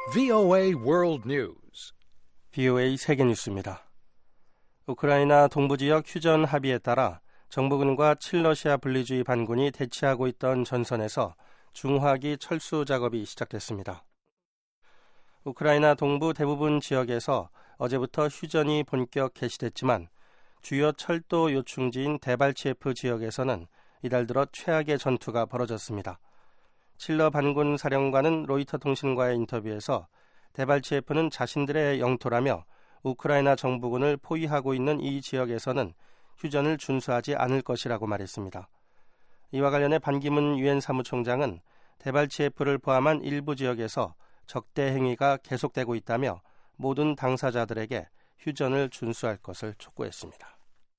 VOA World News. VOA 세계뉴스입니다. 우크라이나 동부지역 휴전 합의에 따라 정부군과 친러시아 분리주의 반군이 대치하고 있던 전선에서 중화기 철수 작업이 시작됐습니다. 우크라이나 동부 대부분 지역에서 어제부터 휴전이 본격 개시됐지만 주요 철도 요충지인 데발치에프 지역에서는 이달 들어 최악의 전투가 벌어졌습니다. 칠러 반군 사령관은 로이터 통신과의 인터뷰에서 데발치에프는 자신들의 영토라며 우크라이나 정부군을 포위하고 있는 이 지역에서는 휴전을 준수하지 않을 것이라고 말했습니다. 이와 관련해 반기문 유엔 사무총장은 데발치에프를 포함한 일부 지역에서 적대 행위가 계속되고 있다며 모든 당사자들에게 휴전을 준수할 것을 촉구했습니다.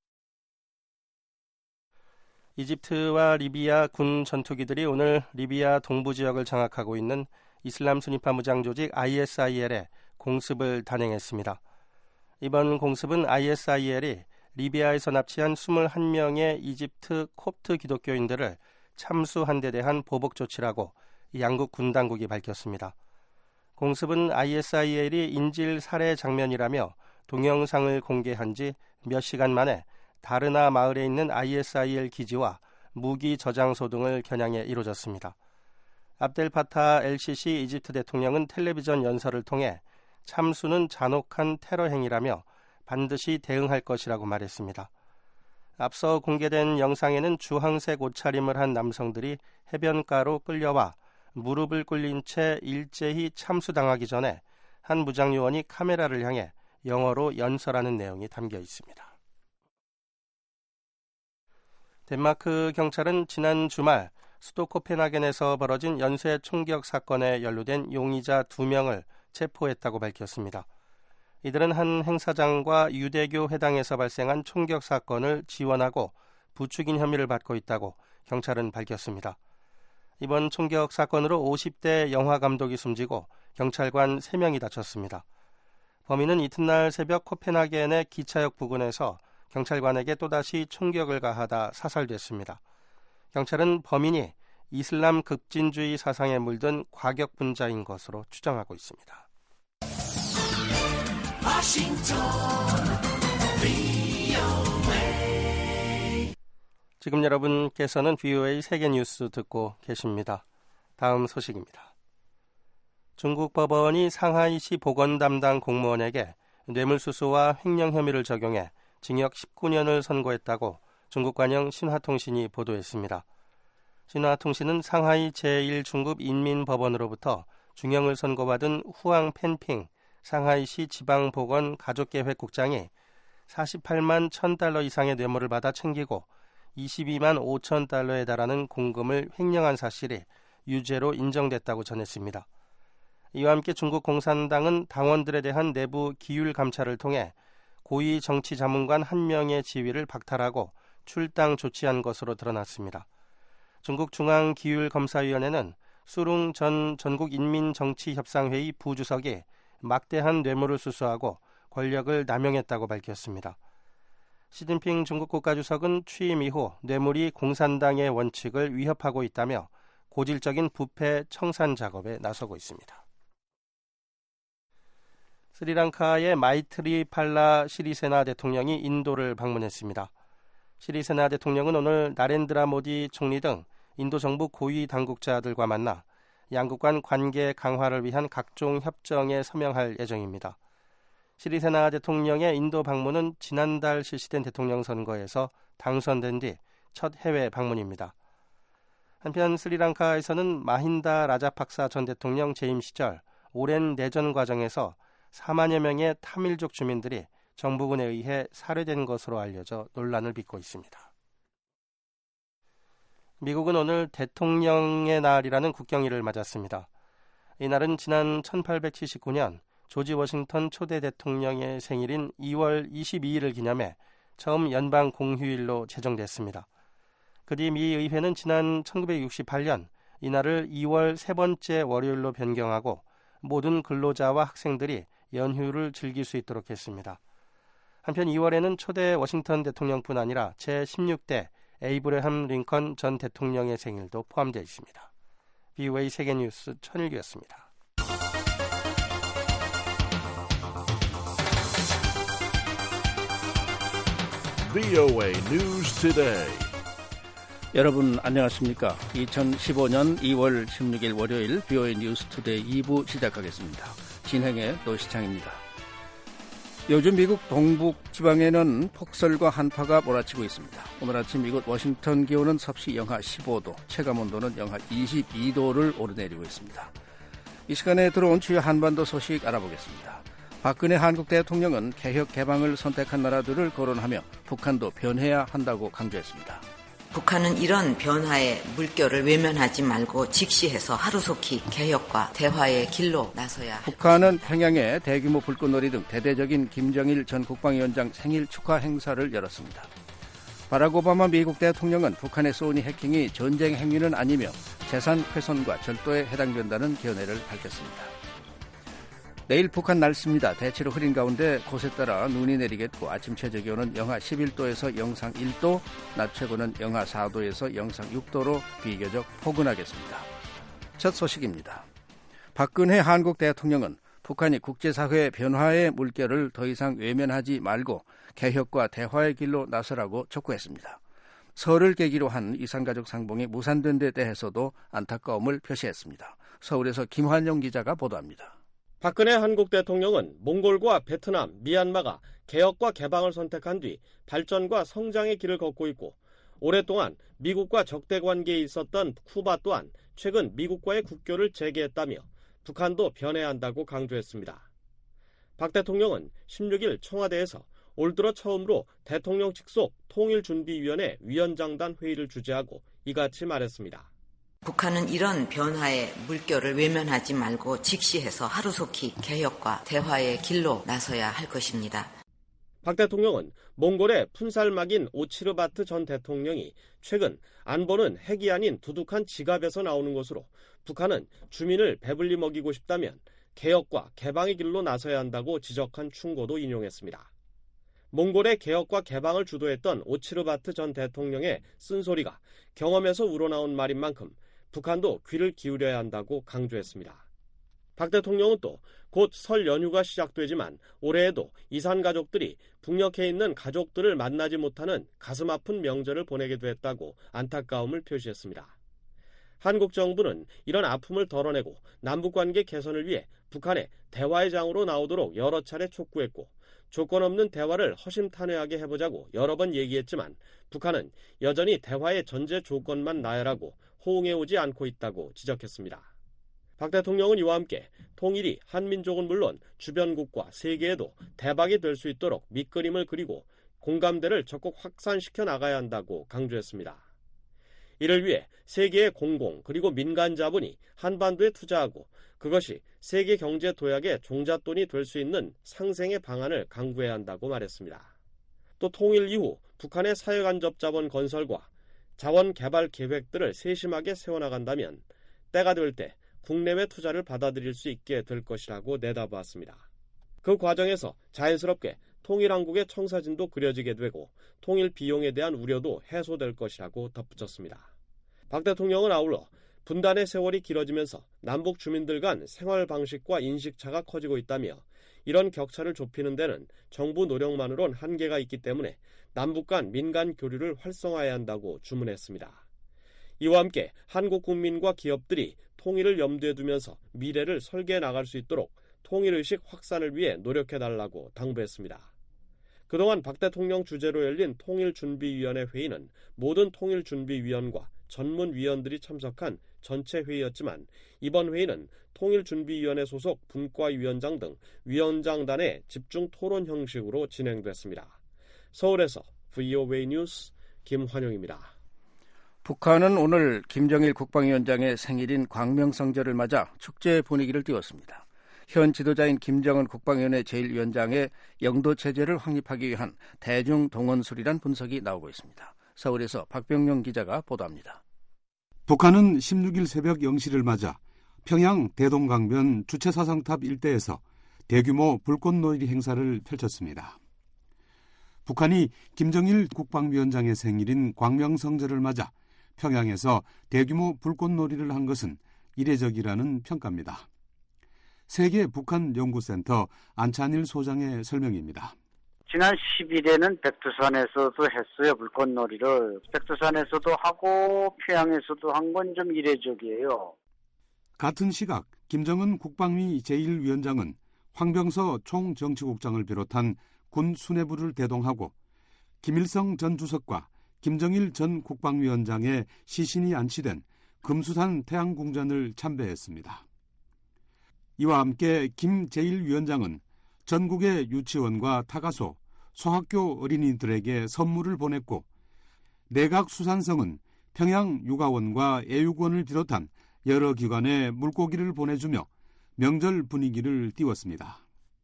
이집트와 리비아 군 전투기들이 오늘 리비아 동부 지역을 장악하고 있는 이슬람 순위파 무장 조직 ISIL에 공습을 단행했습니다. 이번 공습은 ISIL이 리비아에서 납치한 21명의 이집트 콥트 기독교인들을 참수한 데 대한 보복 조치라고 양국 군 당국이 밝혔습니다. 공습은 ISIL이 인질 살해 장면이라며 동영상을 공개한 지 몇 시간 만에 다르나 마을에 있는 ISIL 기지와 무기 저장소 등을 겨냥해 이루어졌습니다. 압델파타 LCC 이집트 대통령은 텔레비전 연설을 통해 참수는 잔혹한 테러 행위라며 반드시 대응할 것이라고 말했습니다. 앞서 공개된 영상에는 주황색 옷차림을 한 남성들이 해변가로 끌려와 무릎을 꿇린 채 일제히 참수당하기 전에 한 무장요원이 카메라를 향해 영어로 연설하는 내용이 담겨 있습니다. 덴마크 경찰은 지난 주말 수도 코펜하겐에서 벌어진 연쇄 총격 사건에 연루된 용의자 2명을 체포했다고 밝혔습니다. 이들은 한 행사장과 유대교 회당에서 발생한 총격 사건을 지원하고 부추긴 혐의를 받고 있다고 경찰은 밝혔습니다. 이번 총격 사건으로 50대 영화 감독이 숨지고 경찰관 3명이 다쳤습니다. 범인은 이튿날 새벽 코펜하겐의 기차역 부근에서 경찰관에게 또다시 총격을 가하다 사살됐습니다. 경찰은 범인이 이슬람 급진주의 사상에 물든 과격분자인 것으로 추정하고 있습니다. 지금 여러분께서는 VOA 세계뉴스 듣고 계십니다. 다음 소식입니다. 중국 법원이 상하이시 보건 담당 공무원에게 뇌물수수와 횡령 혐의를 적용해 징역 19년을 선고했다고 중국 관영 신화통신이 보도했습니다. 신화통신은 상하이 제1중급인민법원으로부터 중형을 선고받은 후앙 펜핑 상하이시 지방보건 가족계획국장이 48만 1,000달러 이상의 뇌물을 받아 챙기고 22만 5천 달러에 달하는 공금을 횡령한 사실이 유죄로 인정됐다고 전했습니다. 이와 함께 중국 공산당은 당원들에 대한 내부 기율 감찰을 통해 고위 정치 자문관 1명의 지위를 박탈하고 출당 조치한 것으로 드러났습니다. 중국 중앙기율검사위원회는 수룽 전 전국인민정치협상회의 부주석이 막대한 뇌물을 수수하고 권력을 남용했다고 밝혔습니다. 시진핑 중국 국가주석은 취임 이후 뇌물이 공산당의 원칙을 위협하고 있다며 고질적인 부패 청산 작업에 나서고 있습니다. 스리랑카의 마이트리팔라 시리세나 대통령이 인도를 방문했습니다. 시리세나 대통령은 오늘 나렌드라 모디 총리 등 인도 정부 고위 당국자들과 만나 양국 간 관계 강화를 위한 각종 협정에 서명할 예정입니다. 시리세나 대통령의 인도 방문은 지난달 실시된 대통령 선거에서 당선된 뒤 첫 해외 방문입니다. 한편 스리랑카에서는 마힌다 라자팍사 전 대통령 재임 시절 오랜 내전 과정에서 4만여 명의 타밀족 주민들이 정부군에 의해 살해된 것으로 알려져 논란을 빚고 있습니다. 미국은 오늘 대통령의 날이라는 국경일을 맞았습니다. 이날은 지난 1879년 조지 워싱턴 초대 대통령의 생일인 2월 22일을 기념해 처음 연방 공휴일로 제정됐습니다. 그 뒤 미 의회는 지난 1968년 이날을 2월 세 번째 월요일로 변경하고 모든 근로자와 학생들이 연휴를 즐길 수 있도록 했습니다. 한편 2월에는 초대 워싱턴 대통령뿐 아니라 제16대 에이브레함 링컨 전 대통령의 생일도 포함되어 있습니다. VOA 세계뉴스 천일규였습니다. VOA News Today. 여러분 안녕하십니까? 2015년 2월 16일 월요일 VOA 뉴스 투데이 2부 시작하겠습니다. 진행의 노시창입니다. 요즘 미국 동북 지방에는 폭설과 한파가 몰아치고 있습니다. 오늘 아침 이곳 워싱턴 기온은 섭씨 영하 15도, 체감온도는 영하 22도를 오르내리고 있습니다. 이 시간에 들어온 주요 한반도 소식 알아보겠습니다. 박근혜 한국 대통령은 개혁 개방을 선택한 나라들을 거론하며 북한도 변해야 한다고 강조했습니다. 북한은 이런 변화의 물결을 외면하지 말고 직시해서 하루속히 개혁과 대화의 길로 나서야 합니다. 북한은 평양에 대규모 불꽃놀이 등 대대적인 김정일 전 국방위원장 생일 축하 행사를 열었습니다. 바락 오바마 미국 대통령은 북한의 소니 해킹이 전쟁 행위는 아니며 재산 훼손과 절도에 해당된다는 견해를 밝혔습니다. 내일 북한 날씨입니다. 대체로 흐린 가운데 곳에 따라 눈이 내리겠고 아침 최저기온은 영하 11도에서 영상 1도, 낮 최고는 영하 4도에서 영상 6도로 비교적 포근하겠습니다. 첫 소식입니다. 박근혜 한국 대통령은 북한이 국제사회의 변화의 물결을 더 이상 외면하지 말고 개혁과 대화의 길로 나서라고 촉구했습니다. 설을 계기로 한 이산가족 상봉이 무산된 데 대해서도 안타까움을 표시했습니다. 서울에서 김환영 기자가 보도합니다. 박근혜 한국 대통령은 몽골과 베트남, 미얀마가 개혁과 개방을 선택한 뒤 발전과 성장의 길을 걷고 있고 오랫동안 미국과 적대 관계에 있었던 쿠바 또한 최근 미국과의 국교를 재개했다며 북한도 변해야 한다고 강조했습니다. 박 대통령은 16일 청와대에서 올 들어 처음으로 대통령 직속 통일준비위원회 위원장단 회의를 주재하고 이같이 말했습니다. 북한은 이런 변화의 물결을 외면하지 말고 직시해서 하루속히 개혁과 대화의 길로 나서야 할 것입니다. 박 대통령은 몽골의 푼살마긴 오치르바트 전 대통령이 최근 안보는 핵이 아닌 두둑한 지갑에서 나오는 것으로 북한은 주민을 배불리 먹이고 싶다면 개혁과 개방의 길로 나서야 한다고 지적한 충고도 인용했습니다. 몽골의 개혁과 개방을 주도했던 오치르바트 전 대통령의 쓴소리가 경험에서 우러나온 말인 만큼 북한도 귀를 기울여야 한다고 강조했습니다. 박 대통령은 또 곧 설 연휴가 시작되지만 올해에도 이산 가족들이 북녘에 있는 가족들을 만나지 못하는 가슴 아픈 명절을 보내게 됐다고 안타까움을 표시했습니다. 한국 정부는 이런 아픔을 덜어내고 남북관계 개선을 위해 북한에 대화의 장으로 나오도록 여러 차례 촉구했고 조건 없는 대화를 허심탄회하게 해보자고 여러 번 얘기했지만 북한은 여전히 대화의 전제 조건만 나열하고 호응해오지 않고 있다고 지적했습니다. 박 대통령은 이와 함께 통일이 한민족은 물론 주변국과 세계에도 대박이 될 수 있도록 밑그림을 그리고 공감대를 적극 확산시켜 나가야 한다고 강조했습니다. 이를 위해 세계의 공공 그리고 민간 자본이 한반도에 투자하고 그것이 세계 경제 도약의 종잣돈이 될 수 있는 상생의 방안을 강구해야 한다고 말했습니다. 또 통일 이후 북한의 사회간접 자본 건설과 자원 개발 계획들을 세심하게 세워나간다면 때가 될 때 국내외 투자를 받아들일 수 있게 될 것이라고 내다보았습니다. 그 과정에서 자연스럽게 통일한국의 청사진도 그려지게 되고 통일 비용에 대한 우려도 해소될 것이라고 덧붙였습니다. 박 대통령은 아울러 분단의 세월이 길어지면서 남북 주민들 간 생활 방식과 인식차가 커지고 있다며 이런 격차를 좁히는 데는 정부 노력만으론 한계가 있기 때문에 남북 간 민간 교류를 활성화해야 한다고 주문했습니다. 이와 함께 한국 국민과 기업들이 통일을 염두에 두면서 미래를 설계해 나갈 수 있도록 통일의식 확산을 위해 노력해달라고 당부했습니다. 그동안 박 대통령 주재로 열린 통일준비위원회 회의는 모든 통일준비위원과 전문위원들이 참석한 전체 회의였지만 이번 회의는 통일준비위원회 소속 분과위원장 등 위원장단의 집중 토론 형식으로 진행됐습니다. 서울에서 VOA 뉴스 김환용입니다. 북한은 오늘 김정일 국방위원장의 생일인 광명성절을 맞아 축제 분위기를 띄웠습니다. 현 지도자인 김정은 국방위원회 제1위원장의 영도체제를 확립하기 위한 대중동원술이란 분석이 나오고 있습니다. 서울에서 박병용 기자가 보도합니다. 북한은 16일 새벽 0시를 맞아 평양 대동강변 주체사상탑 일대에서 대규모 불꽃놀이 행사를 펼쳤습니다. 북한이 김정일 국방위원장의 생일인 광명성절을 맞아 평양에서 대규모 불꽃놀이를 한 것은 이례적이라는 평가입니다. 세계 북한 연구센터 안찬일 소장의 설명입니다. 지난 10일에는 백두산에서도 했어요. 불꽃놀이를. 백두산에서도 하고 평양에서도 한 건 좀 이례적이에요. 같은 시각 김정은 국방위 제1위원장은 황병서 총정치국장을 비롯한 군 수뇌부를 대동하고 김일성 전 주석과 김정일 전 국방위원장의 시신이 안치된 금수산 태양궁전을 참배했습니다. 이와 함께 김 제1위원장은 전국의 유치원과 타가소, 소학교 어린이들에게 선물을 보냈고 내각수산성은 평양 육아원과 애육원을 비롯한 여러 기관에 물고기를 보내주며 명절 분위기를 띄웠습니다.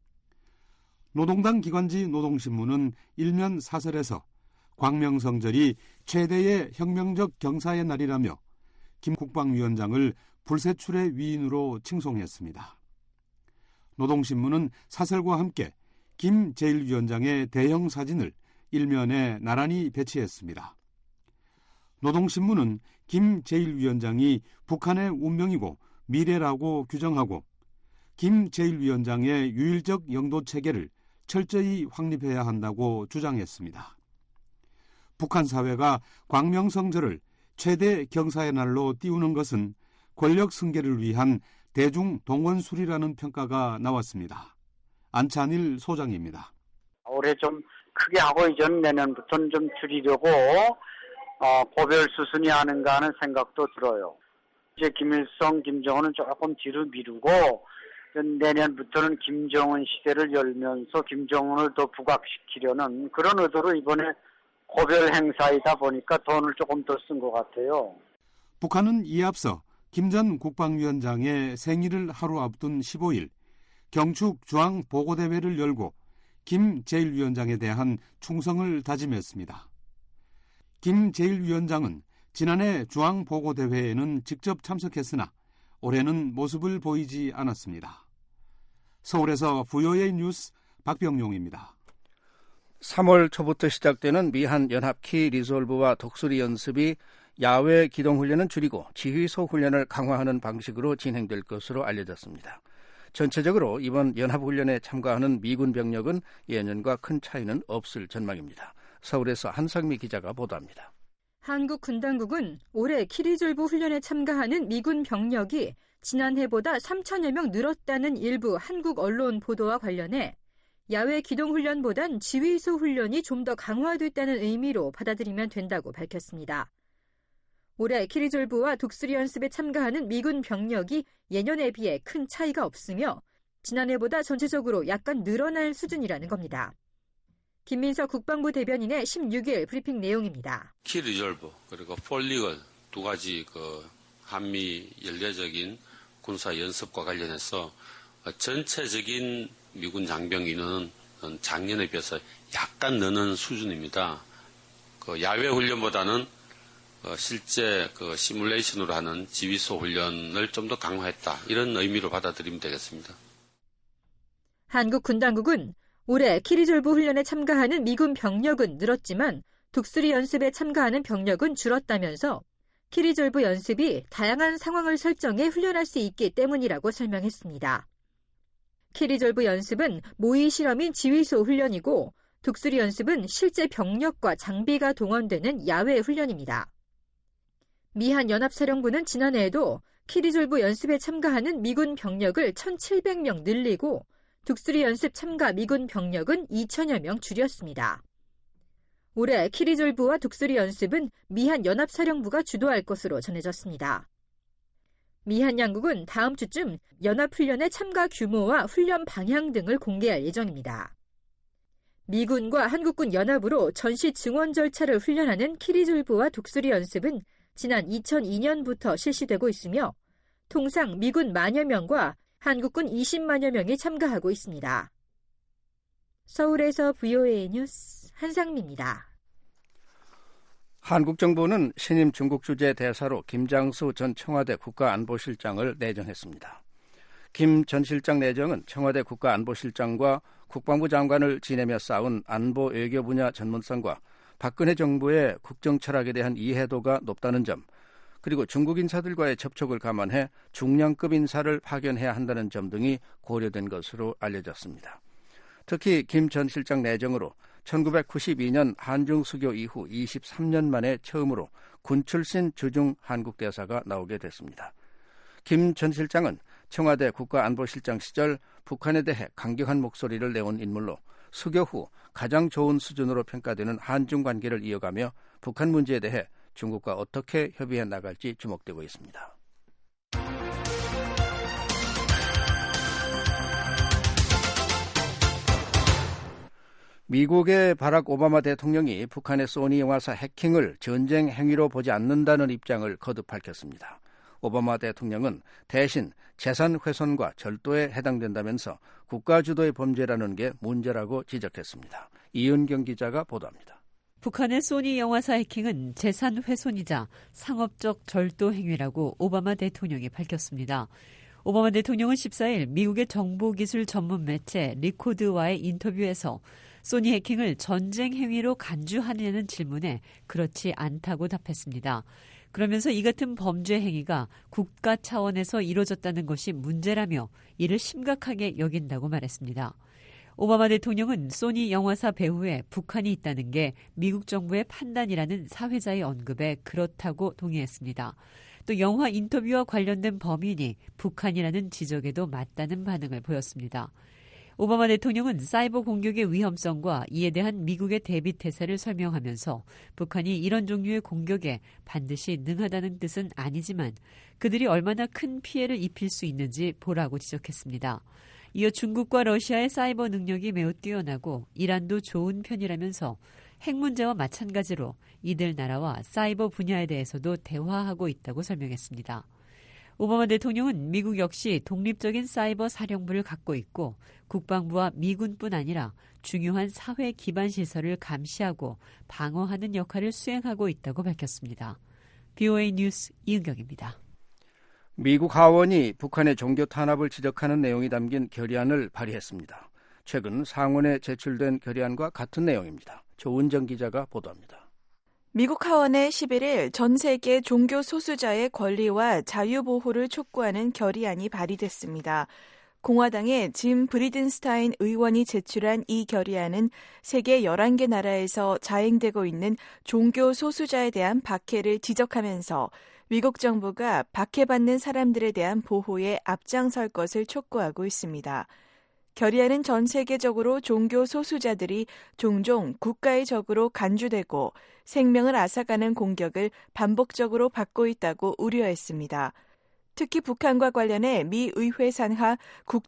노동당 기관지 노동신문은 일면 사설에서 광명성절이 최대의 혁명적 경사의 날이라며 김 국방위원장을 불세출의 위인으로 칭송했습니다. 노동신문은 사설과 함께 김 제1위원장의 대형 사진을 일면에 나란히 배치했습니다. 노동신문은 김 제1위원장이 북한의 운명이고 미래라고 규정하고 김 제1위원장의 유일적 영도 체계를 철저히 확립해야 한다고 주장했습니다. 북한 사회가 광명성절을 최대 경사의 날로 띄우는 것은 권력 승계를 위한 대중 동원술이라는 평가가 나왔습니다. 안찬일 소장입니다. 올해 좀 크게 하고 이전 내년부터는 좀 줄이려고 고별 수순이 아닌가 하는 생각도 들어요. 이제 김일성, 김정은은 조금 뒤로 미루고 내년부터는 김정은 시대를 열면서 김정은을 더 부각시키려는 그런 의도로 이번에 고별 행사이다 보니까 돈을 조금 더 쓴 것 같아요. 북한은 이에 앞서 김 전 국방위원장의 생일을 하루 앞둔 15일 경축 주황 보고대회를 열고 김 제1위원장에 대한 충성을 다짐했습니다. 김 제1위원장은 지난해 주황 보고대회에는 직접 참석했으나 올해는 모습을 보이지 않았습니다. 서울에서 VOA 뉴스 박병용입니다. 3월 초부터 시작되는 미한 연합 키 리졸브와 독수리 연습이 야외 기동훈련은 줄이고 지휘소 훈련을 강화하는 방식으로 진행될 것으로 알려졌습니다. 전체적으로 이번 연합훈련에 참가하는 미군 병력은 예년과 큰 차이는 없을 전망입니다. 서울에서 한상미 기자가 보도합니다. 한국 군당국은 올해 키리졸브 훈련에 참가하는 미군 병력이 지난해보다 3천여 명 늘었다는 일부 한국 언론 보도와 관련해 야외 기동훈련보단 지휘소 훈련이 좀 더 강화됐다는 의미로 받아들이면 된다고 밝혔습니다. 올해 키리졸브와 독수리 연습에 참가하는 미군 병력이 예년에 비해 큰 차이가 없으며 지난해보다 전체적으로 약간 늘어날 수준이라는 겁니다. 김민석 국방부 대변인의 16일 브리핑 내용입니다. 키리졸브 그리고 폴리걸 두 가지 한미 연례적인 군사 연습과 관련해서 전체적인 미군 장병 인원은 작년에 비해서 약간 느는 수준입니다. 야외 훈련보다는 실제 시뮬레이션으로 하는 지휘소 훈련을 좀 더 강화했다. 이런 의미로 받아들이면 되겠습니다. 한국 군당국은 올해 키리졸브 훈련에 참가하는 미군 병력은 늘었지만 독수리 연습에 참가하는 병력은 줄었다면서 키리졸브 연습이 다양한 상황을 설정해 훈련할 수 있기 때문이라고 설명했습니다. 키리졸브 연습은 모의 실험인 지휘소 훈련이고 독수리 연습은 실제 병력과 장비가 동원되는 야외 훈련입니다. 미한 연합사령부는 지난해에도 키리졸브 연습에 참가하는 미군 병력을 1,700명 늘리고 독수리 연습 참가 미군 병력은 2천여 명 줄였습니다. 올해 키리졸브와 독수리 연습은 미한 연합사령부가 주도할 것으로 전해졌습니다. 미한 양국은 다음 주쯤 연합훈련의 참가 규모와 훈련 방향 등을 공개할 예정입니다. 미군과 한국군 연합으로 전시 증원 절차를 훈련하는 키리졸브와 독수리 연습은 지난 2002년부터 실시되고 있으며 통상 미군 10,000여 명과 한국군 200,000여 명이 참가하고 있습니다. 서울에서 VOA 뉴스 한상미입니다. 한국 정부는 신임 중국 주재 대사로 김장수 전 청와대 국가안보실장을 내정했습니다. 김 전 실장 내정은 청와대 국가안보실장과 국방부 장관을 지내며 쌓은 안보 외교 분야 전문성과 박근혜 정부의 국정 철학에 대한 이해도가 높다는 점, 그리고 중국 인사들과의 접촉을 감안해 중량급 인사를 파견해야 한다는 점 등이 고려된 것으로 알려졌습니다. 특히 김 전 실장 내정으로 1992년 한중 수교 이후 23년 만에 처음으로 군 출신 주중 한국 대사가 나오게 됐습니다. 김 전 실장은 청와대 국가안보실장 시절 북한에 대해 강경한 목소리를 내온 인물로 수교 후 가장 좋은 수준으로 평가되는 한중 관계를 이어가며 북한 문제에 대해 중국과 어떻게 협의해 나갈지 주목되고 있습니다. 미국의 바락 오바마 대통령이 북한의 소니 영화사 해킹을 전쟁 행위로 보지 않는다는 입장을 거듭 밝혔습니다. 오바마 대통령은 대신 재산 훼손과 절도에 해당된다면서 국가 주도의 범죄라는 게 문제라고 지적했습니다. 이은경 기자가 보도합니다. 북한의 소니 영화사 해킹은 재산 훼손이자 상업적 절도 행위라고 오바마 대통령이 밝혔습니다. 오바마 대통령은 14일 미국의 정보기술 전문 매체 리코드와의 인터뷰에서 소니 해킹을 전쟁 행위로 간주하느냐는 질문에 그렇지 않다고 답했습니다. 그러면서 이 같은 범죄 행위가 국가 차원에서 이루어졌다는 것이 문제라며 이를 심각하게 여긴다고 말했습니다. 오바마 대통령은 소니 영화사 배후에 북한이 있다는 게 미국 정부의 판단이라는 사회자의 언급에 그렇다고 동의했습니다. 또 영화 인터뷰와 관련된 범인이 북한이라는 지적에도 맞다는 반응을 보였습니다. 오바마 대통령은 사이버 공격의 위험성과 이에 대한 미국의 대비 태세를 설명하면서 북한이 이런 종류의 공격에 반드시 능하다는 뜻은 아니지만 그들이 얼마나 큰 피해를 입힐 수 있는지 보라고 지적했습니다. 이어 중국과 러시아의 사이버 능력이 매우 뛰어나고 이란도 좋은 편이라면서 핵 문제와 마찬가지로 이들 나라와 사이버 분야에 대해서도 대화하고 있다고 설명했습니다. 오바마 대통령은 미국 역시 독립적인 사이버 사령부를 갖고 있고 국방부와 미군뿐 아니라 중요한 사회 기반 시설을 감시하고 방어하는 역할을 수행하고 있다고 밝혔습니다. BOA 뉴스 이은경입니다. 미국 하원이 북한의 종교 탄압을 지적하는 내용이 담긴 결의안을 발의했습니다. 최근 상원에 제출된 결의안과 같은 내용입니다. 조은정 기자가 보도합니다. 미국 하원에 11일 전 세계 종교 소수자의 권리와 자유보호를 촉구하는 결의안이 발의됐습니다. 공화당의 짐 브리든스타인 의원이 제출한 이 결의안은 세계 11개 나라에서 자행되고 있는 종교 소수자에 대한 박해를 지적하면서 미국 정부가 박해받는 사람들에 대한 보호에 앞장설 것을 촉구하고 있습니다. 결의안은 전 세계적으로 종교 소수자들이 종종 국가의 적으로 간주되고 생명을 앗아가는 공격을 반복적으로 받고 있다고 우려했습니다. 특히 북한과 관련해 미 의회 산하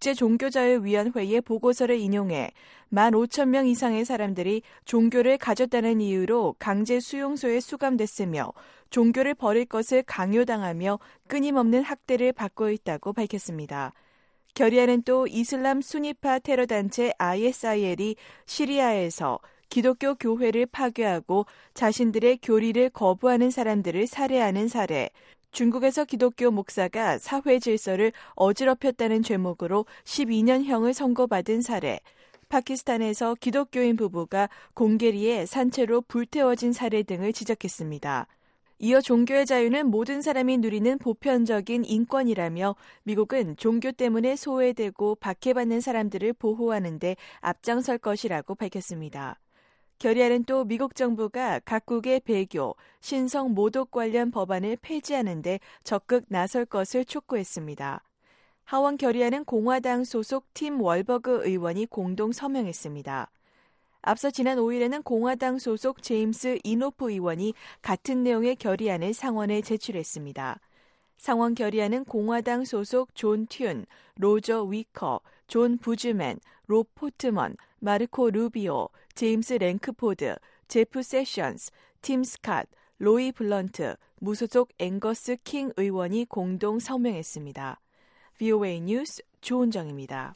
국제종교자유위원회의 보고서를 인용해 15,000명 이상의 사람들이 종교를 가졌다는 이유로 강제 수용소에 수감됐으며 종교를 버릴 것을 강요당하며 끊임없는 학대를 받고 있다고 밝혔습니다. 결의안은 또 이슬람 수니파 테러단체 ISIL이 시리아에서 기독교 교회를 파괴하고 자신들의 교리를 거부하는 사람들을 살해하는 사례, 중국에서 기독교 목사가 사회 질서를 어지럽혔다는 죄목으로 12년형을 선고받은 사례, 파키스탄에서 기독교인 부부가 공개리에 산채로 불태워진 사례 등을 지적했습니다. 이어 종교의 자유는 모든 사람이 누리는 보편적인 인권이라며 미국은 종교 때문에 소외되고 박해받는 사람들을 보호하는 데 앞장설 것이라고 밝혔습니다. 결의안은 또 미국 정부가 각국의 배교, 신성 모독 관련 법안을 폐지하는 데 적극 나설 것을 촉구했습니다. 하원 결의안은 공화당 소속 팀 월버그 의원이 공동 서명했습니다. 앞서 지난 5일에는 공화당 소속 제임스 이노프 의원이 같은 내용의 결의안을 상원에 제출했습니다. 상원 결의안은 공화당 소속 존 튠, 로저 위커, 존 부즈맨, 로 포트먼, 마르코 루비오, 제임스 랭크포드, 제프 세션스, 팀 스캇, 로이 블런트, 무소속 앵거스 킹 의원이 공동 서명했습니다. VOA 뉴스 조은정입니다.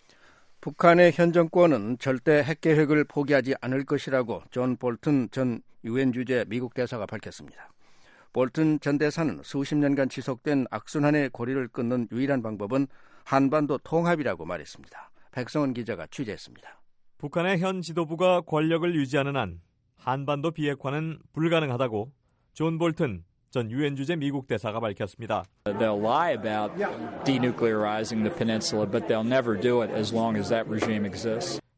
북한의 현 정권은 절대 핵 계획을 포기하지 않을 것이라고 존 볼튼 전 유엔 주재 미국 대사가 밝혔습니다. 볼튼 전 대사는 수십 년간 지속된 악순환의 고리를 끊는 유일한 방법은 한반도 통합이라고 말했습니다. 백성원 기자가 취재했습니다. 북한의 현 지도부가 권력을 유지하는 한 한반도 비핵화는 불가능하다고 존 볼튼 전 유엔 주재 미국 대사가 밝혔습니다. They'll lie about denuclearizing the peninsula, but they'll never do it as long as that regime exists.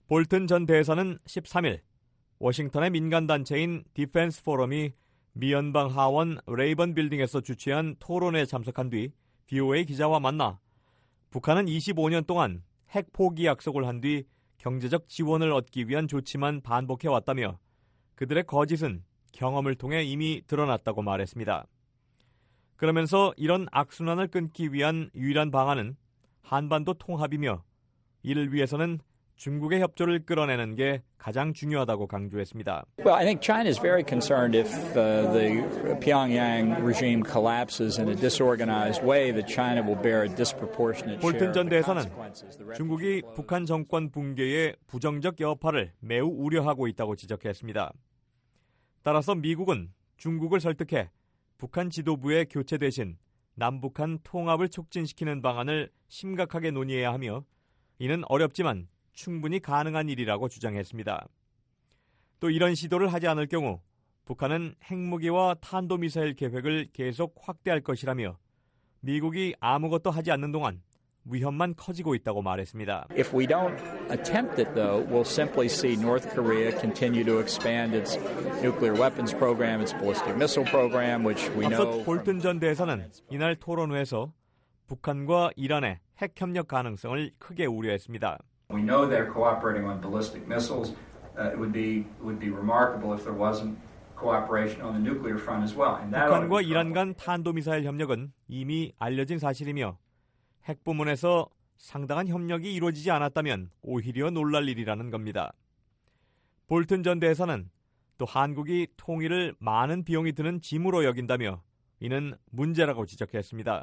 볼튼 전 대사는 13일 워싱턴의 민간단체인 디펜스 포럼이 미 연방 하원 레이번 빌딩에서 주최한 토론회에 참석한 뒤 VOA 기자와 만나 북한은 25년 동안 핵 포기 약속을 한 뒤 경제적 지원을 얻기 위한 조치만 반복해왔다며 그들의 거짓은 경험을 통해 이미 드러났다고 말했습니다. 그러면서 이런 악순환을 끊기 위한 유일한 방안은 한반도 통합이며 이를 위해서는 중국의 협조를 끌어내는 게 가장 중요하다고 강조했습니다. Well, I think China is very concerned if the Pyongyang regime collapses in a disorganized way that China will bear a disproportionate share. 볼튼 전 대사는 중국이 북한 정권 붕괴의 부정적 여파를 매우 우려하고 있다고 지적했습니다. 따라서 미국은 중국을 설득해 북한 지도부의 교체 대신 남북한 통합을 촉진시키는 방안을 심각하게 논의해야 하며 이는 어렵지만 충분히 가능한 일이라고 주장했습니다. 또 이런 시도를 하지 않을 경우 북한은 핵무기와 탄도미사일 계획을 계속 확대할 것이라며 미국이 아무것도 하지 않는 동안 위험만 커지고 있다고 말했습니다. If we don't attempt it, though, we'll simply see North Korea continue to expand its nuclear weapons program, its ballistic missile program, which we know. 앞서 볼튼 전 대사는 이날 토론회에서 북한과 이란의 핵 협력 가능성을 크게 우려했습니다. We know they're cooperating on ballistic missiles. It would be remarkable if there wasn't cooperation on the nuclear front as well. 북한과 이란 간 탄도미사일 협력은 이미 알려진 사실이며 핵 부문에서 상당한 협력이 이루어지지 않았다면 오히려 놀랄 일이라는 겁니다. 볼튼 전 대사는 또 한국이 통일을 많은 비용이 드는 짐으로 여긴다며 이는 문제라고 지적했습니다.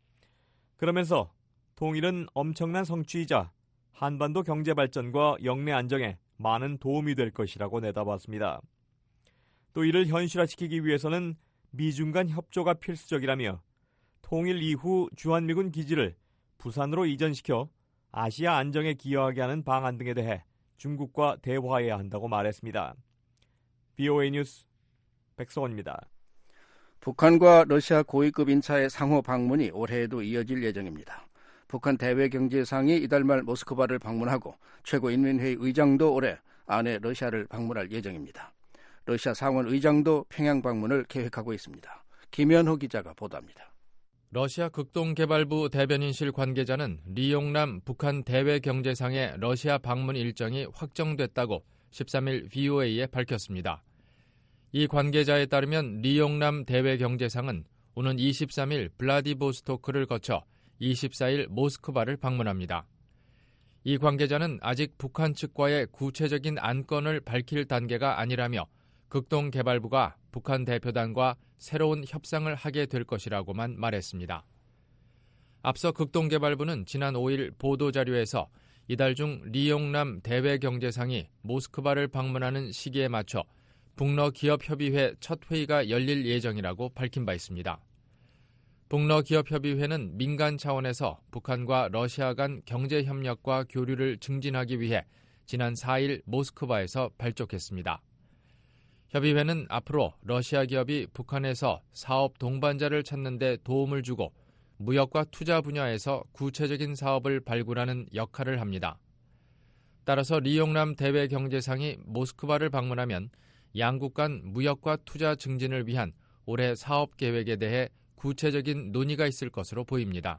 그러면서 통일은 엄청난 성취이자 한반도 경제 발전과 영내 안정에 많은 도움이 될 것이라고 내다봤습니다. 또 이를 현실화시키기 위해서는 미중 간 협조가 필수적이라며 통일 이후 주한미군 기지를 부산으로 이전시켜 아시아 안정에 기여하게 하는 방안 등에 대해 중국과 대화해야 한다고 말했습니다. VOA 뉴스 백성원입니다. 북한과 러시아 고위급 인사의 상호 방문이 올해에도 이어질 예정입니다. 북한 대외경제상이 이달 말 모스크바를 방문하고 최고인민회의 의장도 올해 안에 러시아를 방문할 예정입니다. 러시아 상원 의장도 평양 방문을 계획하고 있습니다. 김현호 기자가 보도합니다. 러시아 극동개발부 대변인실 관계자는 리용남 북한 대외경제상의 러시아 방문 일정이 확정됐다고 13일 VOA에 밝혔습니다. 이 관계자에 따르면 리용남 대외경제상은 오는 23일 블라디보스토크를 거쳐 24일 모스크바를 방문합니다. 이 관계자는 아직 북한 측과의 구체적인 안건을 밝힐 단계가 아니라며 극동개발부가 북한 대표단과 새로운 협상을 하게 될 것이라고만 말했습니다. 앞서 극동개발부는 지난 5일 보도자료에서 이달 중 리용남 대외경제상이 모스크바를 방문하는 시기에 맞춰 북러 기업협의회 첫 회의가 열릴 예정이라고 밝힌 바 있습니다. 북러 기업협의회는 민간 차원에서 북한과 러시아 간 경제협력과 교류를 증진하기 위해 지난 4일 모스크바에서 발족했습니다. 협의회는 앞으로 러시아 기업이 북한에서 사업 동반자를 찾는 데 도움을 주고 무역과 투자 분야에서 구체적인 사업을 발굴하는 역할을 합니다. 따라서 리용남 대외경제상이 모스크바를 방문하면 양국 간 무역과 투자 증진을 위한 올해 사업 계획에 대해 구체적인 논의가 있을 것으로 보입니다.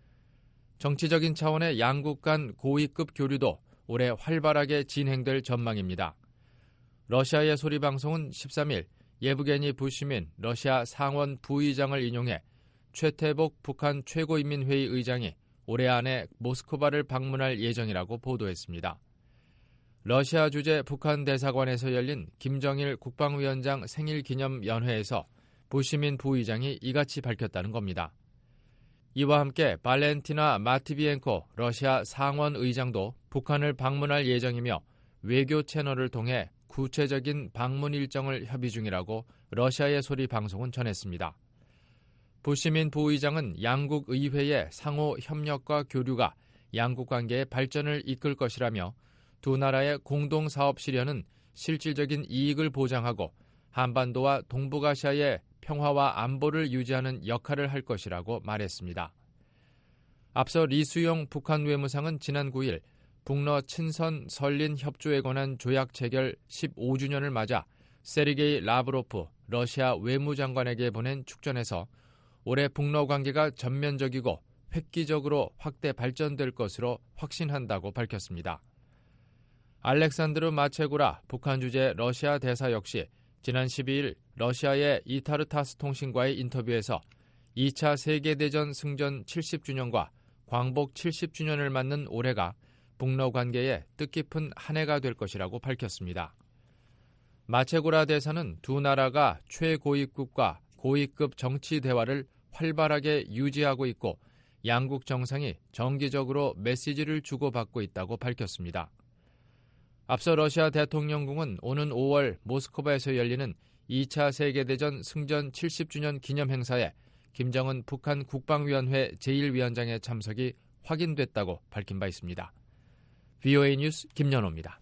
정치적인 차원의 양국 간 고위급 교류도 올해 활발하게 진행될 전망입니다. 러시아의 소리방송은 13일 예브게니 부시민 러시아 상원 부의장을 인용해 최태복 북한 최고인민회의 의장이 올해 안에 모스크바를 방문할 예정이라고 보도했습니다. 러시아 주재 북한 대사관에서 열린 김정일 국방위원장 생일 기념 연회에서 부시민 부의장이 이같이 밝혔다는 겁니다. 이와 함께 발렌티나 마티비엔코 러시아 상원 의장도 북한을 방문할 예정이며 외교 채널을 통해 구체적인 방문 일정을 협의 중이라고 러시아의 소리 방송은 전했습니다. 부시민 부의장은 양국 의회의 상호 협력과 교류가 양국 관계의 발전을 이끌 것이라며 두 나라의 공동 사업 실현은 실질적인 이익을 보장하고 한반도와 동북아시아의 평화와 안보를 유지하는 역할을 할 것이라고 말했습니다. 앞서 리수용 북한 외무상은 지난 9일 북러 친선 설린 협조에 관한 조약 체결 15주년을 맞아 세르게이 라브로프 러시아 외무장관에게 보낸 축전에서 올해 북러 관계가 전면적이고 획기적으로 확대 발전될 것으로 확신한다고 밝혔습니다. 알렉산드르 마체구라 북한 주재 러시아 대사 역시 지난 12일 러시아의 이타르타스 통신과의 인터뷰에서 2차 세계대전 승전 70주년과 광복 70주년을 맞는 올해가 북러 관계의 뜻깊은 한 해가 될 것이라고 밝혔습니다. 마체구라 대사는 두 나라가 최고위급과 고위급 정치 대화를 활발하게 유지하고 있고 양국 정상이 정기적으로 메시지를 주고받고 있다고 밝혔습니다. 앞서 러시아 대통령궁은 오는 5월 모스크바에서 열리는 2차 세계대전 승전 70주년 기념 행사에 김정은 북한 국방위원회 제1위원장의 참석이 확인됐다고 밝힌 바 있습니다. VOA 뉴스 김연호입니다.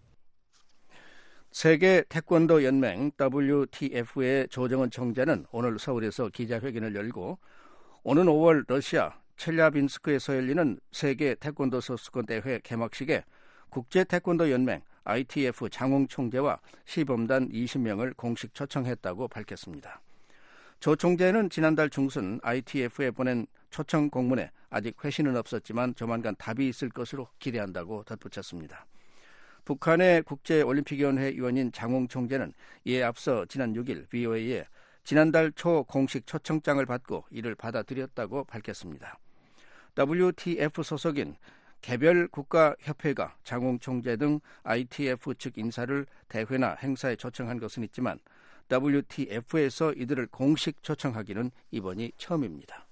세계 태권도 연맹 WTF의 조정은 총재는 오늘 서울에서 기자회견을 열고 오는 5월 러시아 첼야빈스크에서 열리는 세계 태권도 선수권 대회 개막식에 국제 태권도 연맹 ITF 장홍 총재와 시범단 20명을 공식 초청했다고 밝혔습니다. 조 총재는 지난달 중순 ITF에 보낸 초청 공문에 아직 회신은 없었지만 조만간 답이 있을 것으로 기대한다고 덧붙였습니다. 북한의 국제올림픽위원회 위원인 장홍 총재는 이에 앞서 지난 6일 VOA에 지난달 초 공식 초청장을 받고 이를 받아들였다고 밝혔습니다. WTF 소속인 개별 국가협회가 장홍 총재 등 ITF 측 인사를 대회나 행사에 초청한 것은 있지만 WTF에서 이들을 공식 초청하기는 이번이 처음입니다.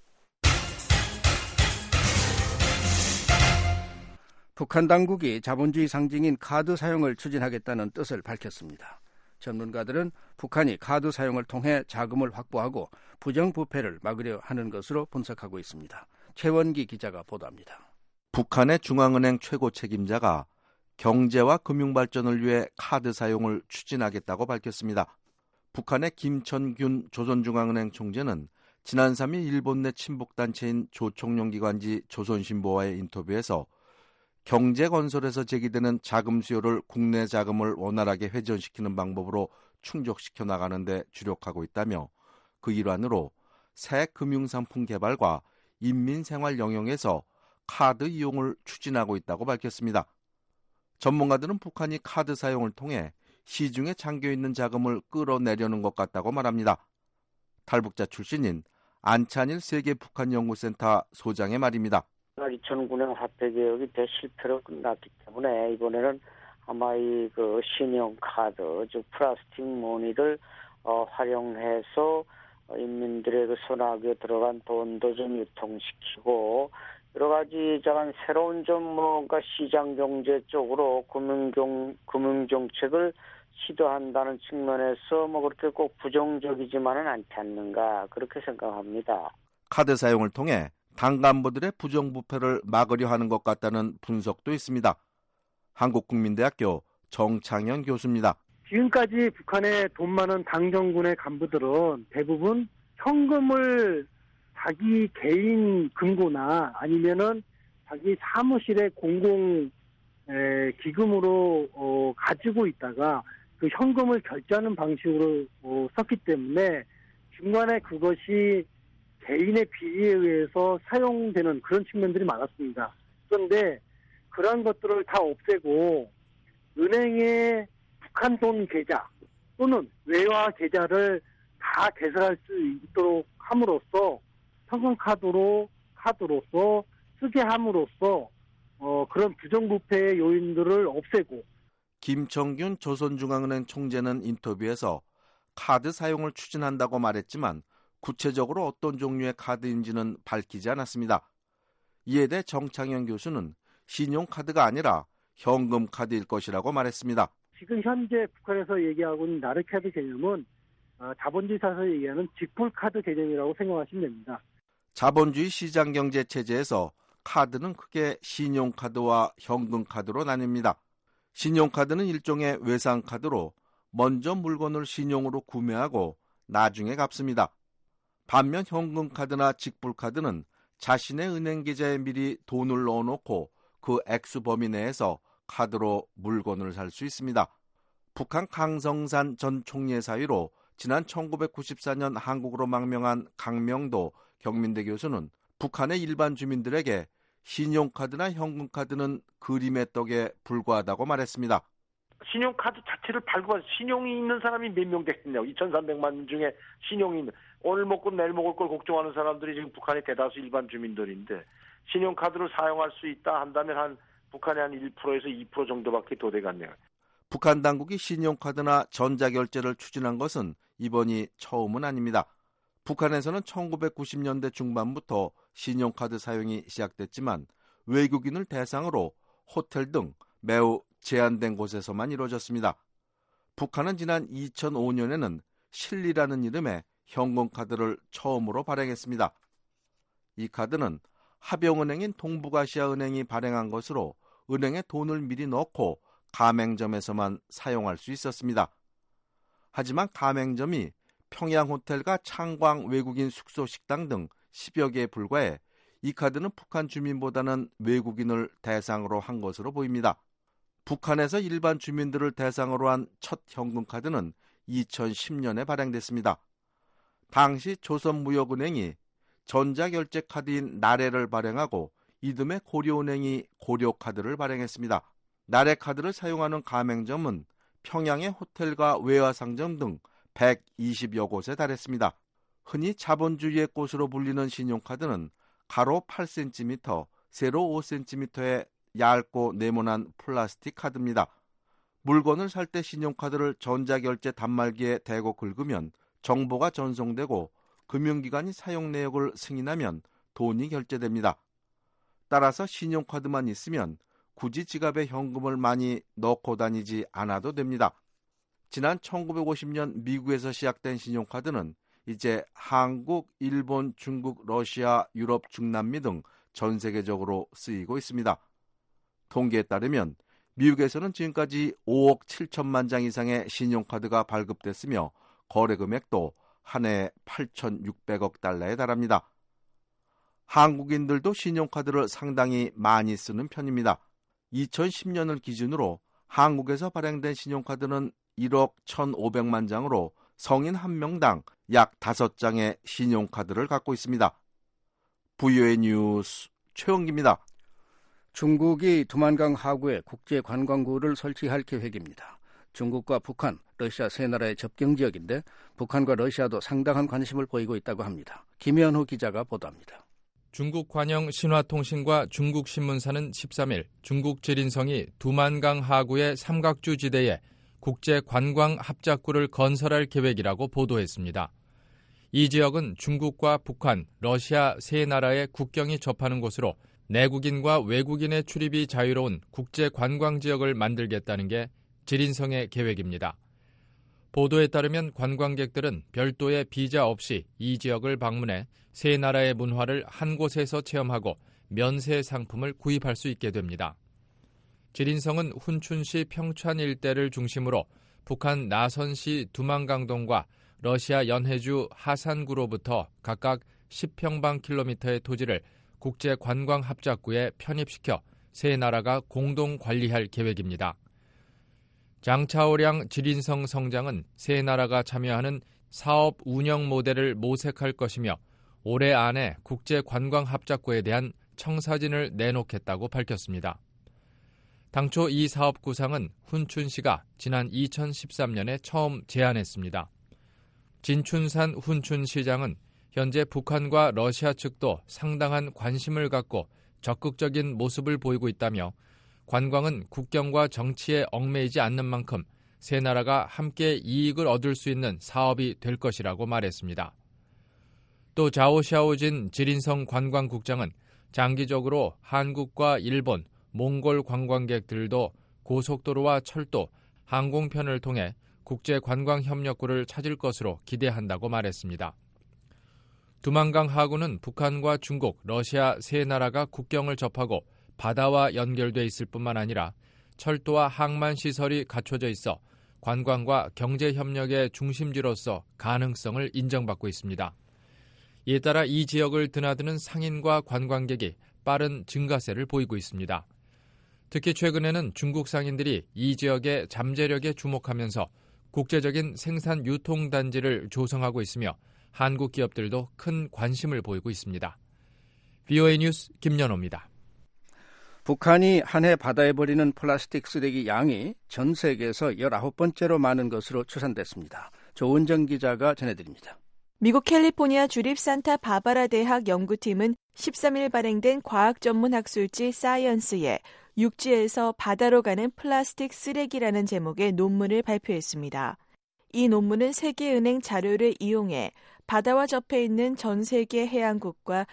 북한 당국이 자본주의 상징인 카드 사용을 추진하겠다는 뜻을 밝혔습니다. 전문가들은 북한이 카드 사용을 통해 자금을 확보하고 부정부패를 막으려 하는 것으로 분석하고 있습니다. 최원기 기자가 보도합니다. 북한의 중앙은행 최고 책임자가 경제와 금융발전을 위해 카드 사용을 추진하겠다고 밝혔습니다. 북한의 김천균 조선중앙은행 총재는 지난 3일 일본 내 친북단체인 조총련기관지 조선신보와의 인터뷰에서 경제 건설에서 제기되는 자금 수요를 국내 자금을 원활하게 회전시키는 방법으로 충족시켜 나가는 데 주력하고 있다며 그 일환으로 새 금융상품 개발과 인민생활 영역에서 카드 이용을 추진하고 있다고 밝혔습니다. 전문가들은 북한이 카드 사용을 통해 시중에 잠겨있는 자금을 끌어내려는 것 같다고 말합니다. 탈북자 출신인 안찬일 세계북한연구센터 소장의 말입니다. 2009년 화폐개혁이 대실패로 끝났기 때문에 이번에는 아마 신용카드, 즉 플라스틱 머니를 활용해서 인민들의 소나기에 들어간 돈도 좀 유통시키고 여러 가지 새로운 뭔가 시장 경제 쪽으로 금융 정책을 시도한다는 측면에서 그렇게 꼭 부정적이지만은 않지 않는가 그렇게 생각합니다. 카드 사용을 통해 당간부들의 부정부패를 막으려 하는 것 같다는 분석도 있습니다. 한국국민대학교 정창현 교수입니다. 지금까지 북한의 돈 많은 당정군의 간부들은 대부분 현금을 자기 개인 금고나 아니면은 자기 사무실의 공공 기금으로 가지고 있다가 그 현금을 결제하는 방식으로 썼기 때문에 중간에 그것이 개인의 비리에 의해서 사용되는 그런 측면들이 많았습니다. 그런데 그런 것들을 다 없애고 은행의 북한 돈 계좌 또는 외화 계좌를 다 개설할 수 있도록 함으로써 현금카드로서 쓰게 함으로써 그런 부정부패의 요인들을 없애고 김청균 조선중앙은행 총재는 인터뷰에서 카드 사용을 추진한다고 말했지만 구체적으로 어떤 종류의 카드인지는 밝히지 않았습니다. 이에 대해 정창현 교수는 신용카드가 아니라 현금카드일 것이라고 말했습니다. 지금 현재 북한에서 얘기하고 있는 나르카드 개념은 자본주의 사에서 얘기하는 직불카드 개념이라고 생각하시면 됩니다. 자본주의 시장경제 체제에서 카드는 크게 신용카드와 현금카드로 나뉩니다. 신용카드는 일종의 외상카드로 먼저 물건을 신용으로 구매하고 나중에 갚습니다. 반면 현금카드나 직불카드는 자신의 은행 계좌에 미리 돈을 넣어놓고 그 액수 범위 내에서 카드로 물건을 살 수 있습니다. 북한 강성산 전 총리의 사위로 지난 1994년 한국으로 망명한 강명도 경민대 교수는 북한의 일반 주민들에게 신용카드나 현금카드는 그림의 떡에 불과하다고 말했습니다. 신용카드 자체를 발급한 신용이 있는 사람이 몇 명 됐냐고. 2,300만 중에 신용이 있는, 오늘 먹고 내일 먹을 걸 걱정하는 사람들이 지금 북한의 대다수 일반 주민들인데, 신용카드를 사용할 수 있다 한다면 한 북한의 한 1%에서 2% 정도밖에 더 돼갔네요. 북한 당국이 신용카드나 전자결제를 추진한 것은 이번이 처음은 아닙니다. 북한에서는 1990년대 중반부터 신용카드 사용이 시작됐지만 외국인을 대상으로 호텔 등 매우 제한된 곳에서만 이루어졌습니다. 북한은 지난 2005년에는 실리라는 이름의 현금카드를 처음으로 발행했습니다. 이 카드는 합영은행인 동북아시아은행이 발행한 것으로 은행에 돈을 미리 넣고 가맹점에서만 사용할 수 있었습니다. 하지만 가맹점이 평양호텔과 창광 외국인 숙소 식당 등 10여 개에 불과해 이 카드는 북한 주민보다는 외국인을 대상으로 한 것으로 보입니다. 북한에서 일반 주민들을 대상으로 한 첫 현금카드는 2010년에 발행됐습니다. 당시 조선무역은행이 전자결제 카드인 나래를 발행하고 이듬해 고려은행이 고려카드를 발행했습니다. 나래카드를 사용하는 가맹점은 평양의 호텔과 외화상점 등 120여 곳에 달했습니다. 흔히 자본주의의 꽃으로 불리는 신용카드는 가로 8cm, 세로 5cm의 얇고 네모난 플라스틱 카드입니다. 물건을 살 때 신용카드를 전자결제 단말기에 대고 긁으면 정보가 전송되고 금융기관이 사용 내역을 승인하면 돈이 결제됩니다. 따라서 신용카드만 있으면 굳이 지갑에 현금을 많이 넣고 다니지 않아도 됩니다. 지난 1950년 미국에서 시작된 신용카드는 이제 한국, 일본, 중국, 러시아, 유럽, 중남미 등 전 세계적으로 쓰이고 있습니다. 통계에 따르면 미국에서는 지금까지 5억 7천만 장 이상의 신용카드가 발급됐으며 거래 금액도 한 해에 8,600억 달러에 달합니다. 한국인들도 신용카드를 상당히 많이 쓰는 편입니다. 2010년을 기준으로 한국에서 발행된 신용카드는 1억 1,500만 장으로 성인 한 명당 약 5장의 신용카드를 갖고 있습니다. VOA 뉴스 최영기입니다. 중국이 두만강 하구에 국제관광구를 설치할 계획입니다. 중국과 북한, 러시아 세 나라의 접경 지역인데 북한과 러시아도 상당한 관심을 보이고 있다고 합니다. 김현우 기자가 보도합니다. 중국 관영 신화통신과 중국 신문사는 13일 중국 지린성이 두만강 하구의 삼각주 지대에 국제관광합작구를 건설할 계획이라고 보도했습니다. 이 지역은 중국과 북한, 러시아 세 나라의 국경이 접하는 곳으로 내국인과 외국인의 출입이 자유로운 국제관광지역을 만들겠다는 게 지린성의 계획입니다. 보도에 따르면 관광객들은 별도의 비자 없이 이 지역을 방문해 세 나라의 문화를 한 곳에서 체험하고 면세 상품을 구입할 수 있게 됩니다. 지린성은 훈춘시 평천 일대를 중심으로 북한 나선시 두만강동과 러시아 연해주 하산구로부터 각각 10평방킬로미터의 토지를 국제관광합작구에 편입시켜 세 나라가 공동 관리할 계획입니다. 장차오량 지린성 성장은 세 나라가 참여하는 사업 운영 모델을 모색할 것이며 올해 안에 국제관광합작구에 대한 청사진을 내놓겠다고 밝혔습니다. 당초 이 사업 구상은 훈춘시가 지난 2013년에 처음 제안했습니다. 진춘산 훈춘시장은 현재 북한과 러시아 측도 상당한 관심을 갖고 적극적인 모습을 보이고 있다며 관광은 국경과 정치에 얽매이지 않는 만큼 세 나라가 함께 이익을 얻을 수 있는 사업이 될 것이라고 말했습니다. 또 자오샤오진 지린성 관광국장은 장기적으로 한국과 일본, 몽골 관광객들도 고속도로와 철도, 항공편을 통해 국제관광협력구를 찾을 것으로 기대한다고 말했습니다. 두만강 하구는 북한과 중국, 러시아 세 나라가 국경을 접하고 바다와 연결돼 있을 뿐만 아니라 철도와 항만 시설이 갖춰져 있어 관광과 경제협력의 중심지로서 가능성을 인정받고 있습니다. 이에 따라 이 지역을 드나드는 상인과 관광객이 빠른 증가세를 보이고 있습니다. 특히 최근에는 중국 상인들이 이 지역의 잠재력에 주목하면서 국제적인 생산 유통단지를 조성하고 있으며 한국 기업들도 큰 관심을 보이고 있습니다. VOA 뉴스 김연호입니다. 북한이 한 해 바다에 버리는 플라스틱 쓰레기 양이 전 세계에서 19번째로 많은 것으로 추산됐습니다. 조은정 기자가 전해드립니다. 미국 캘리포니아 주립 산타 바바라 대학 연구팀은 13일 발행된 과학 전문 학술지 사이언스에 육지에서 바다로 가는 플라스틱 쓰레기라는 제목의 논문을 발표했습니다. 이 논문은 세계은행 자료를 이용해 바다와 접해 있는 전 세계 해양국과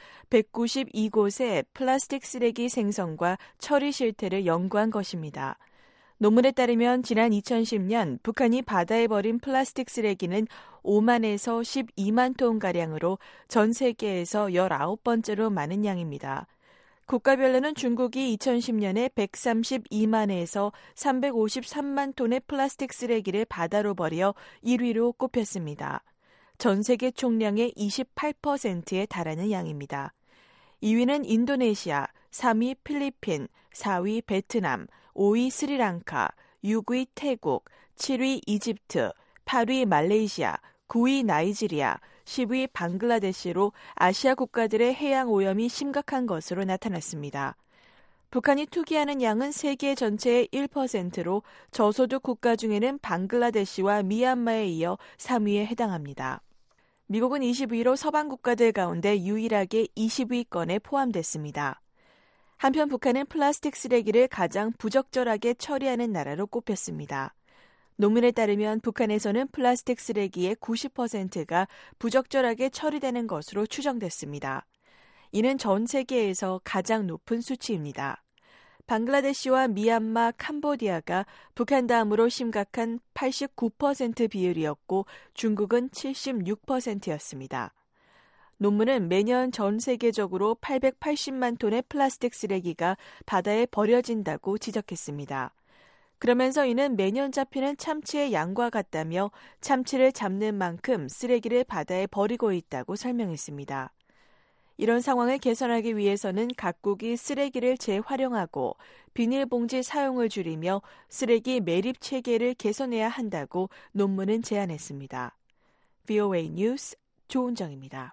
192곳의 플라스틱 쓰레기 생성과 처리 실태를 연구한 것입니다. 논문에 따르면 지난 2010년 북한이 바다에 버린 플라스틱 쓰레기는 5만에서 12만 톤가량으로 전 세계에서 19번째로 많은 양입니다. 국가별로는 중국이 2010년에 132만에서 353만 톤의 플라스틱 쓰레기를 바다로 버려 1위로 꼽혔습니다. 전 세계 총량의 28%에 달하는 양입니다. 2위는 인도네시아, 3위 필리핀, 4위 베트남, 5위 스리랑카, 6위 태국, 7위 이집트, 8위 말레이시아, 9위 나이지리아, 10위 방글라데시로 아시아 국가들의 해양 오염이 심각한 것으로 나타났습니다. 북한이 투기하는 양은 세계 전체의 1%로 저소득 국가 중에는 방글라데시와 미얀마에 이어 3위에 해당합니다. 미국은 22위로 서방 국가들 가운데 유일하게 20위권에 포함됐습니다. 한편 북한은 플라스틱 쓰레기를 가장 부적절하게 처리하는 나라로 꼽혔습니다. 논문에 따르면 북한에서는 플라스틱 쓰레기의 90%가 부적절하게 처리되는 것으로 추정됐습니다. 이는 전 세계에서 가장 높은 수치입니다. 방글라데시와 미얀마, 캄보디아가 북한 다음으로 심각한 89% 비율이었고 중국은 76%였습니다. 논문은 매년 전 세계적으로 880만 톤의 플라스틱 쓰레기가 바다에 버려진다고 지적했습니다. 그러면서 이는 매년 잡히는 참치의 양과 같다며 참치를 잡는 만큼 쓰레기를 바다에 버리고 있다고 설명했습니다. 이런 상황을 개선하기 위해서는 각국이 쓰레기를 재활용하고 비닐봉지 사용을 줄이며 쓰레기 매립 체계를 개선해야 한다고 논문은 제안했습니다. VOA 뉴스 조은정입니다.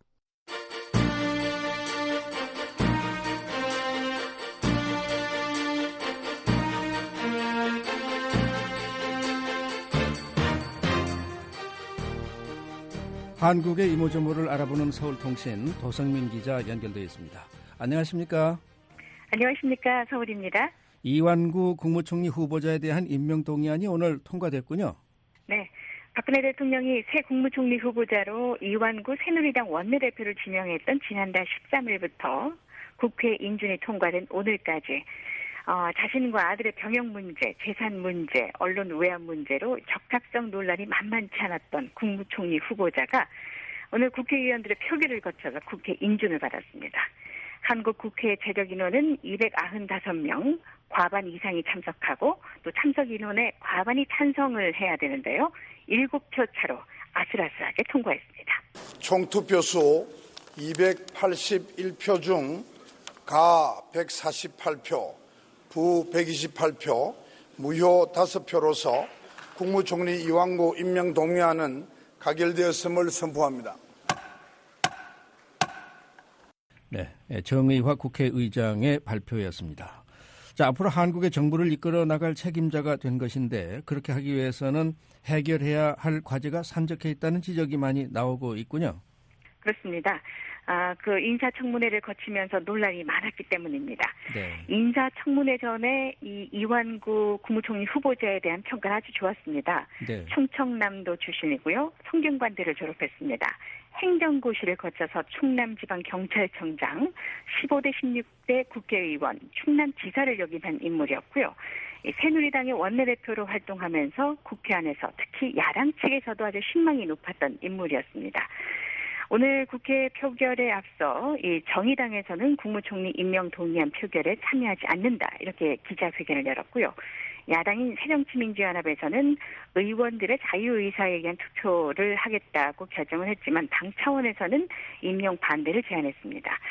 한국의 이모저모를 알아보는 서울통신 도성민 기자 연결되어 있습니다. 안녕하십니까? 안녕하십니까? 서울입니다. 이완구 국무총리 후보자에 대한 임명동의안이 오늘 통과됐군요. 네. 박근혜 대통령이 새 국무총리 후보자로 이완구 새누리당 원내대표를 지명했던 지난달 13일부터 국회 인준이 통과된 오늘까지 자신과 아들의 병역 문제, 재산 문제, 언론 외압 문제로 적합성 논란이 만만치 않았던 국무총리 후보자가 오늘 국회의원들의 표결을 거쳐서 국회 인준을 받았습니다. 한국 국회 재적 인원은 295명, 과반 이상이 참석하고 또 참석 인원의 과반이 찬성을 해야 되는데요. 7표 차로 아슬아슬하게 통과했습니다. 총 투표수 281표 중 가 148표, 부 128표, 무효 5표로서 국무총리 이완구 임명 동의안은 가결되었음을 선포합니다. 네, 정의화 국회의장의 발표였습니다. 자, 앞으로 한국의 정부를 이끌어 나갈 책임자가 된 것인데 그렇게 하기 위해서는 해결해야 할 과제가 산적해 있다는 지적이 많이 나오고 있군요. 그렇습니다. 그 인사청문회를 거치면서 논란이 많았기 때문입니다. 네. 인사청문회 전에 이 이완구 국무총리 후보자에 대한 평가는 아주 좋았습니다. 네. 충청남도 출신이고요. 성균관대를 졸업했습니다. 행정고시를 거쳐서 충남지방경찰청장, 15대 16대 국회의원, 충남지사를 역임한 인물이었고요. 새누리당의 원내대표로 활동하면서 국회 안에서 특히 야당 측에서도 아주 신망이 높았던 인물이었습니다. 오늘 국회 표결에 앞서 이 정의당에서는 국무총리 임명 동의안 표결에 참여하지 않는다 이렇게 기자회견을 열었고요. 야당인 새정치민주연합에서는 의원들의 자유의사에 의한 투표를 하겠다고 결정을 했지만 당 차원에서는 임명 반대를 제안했습니다.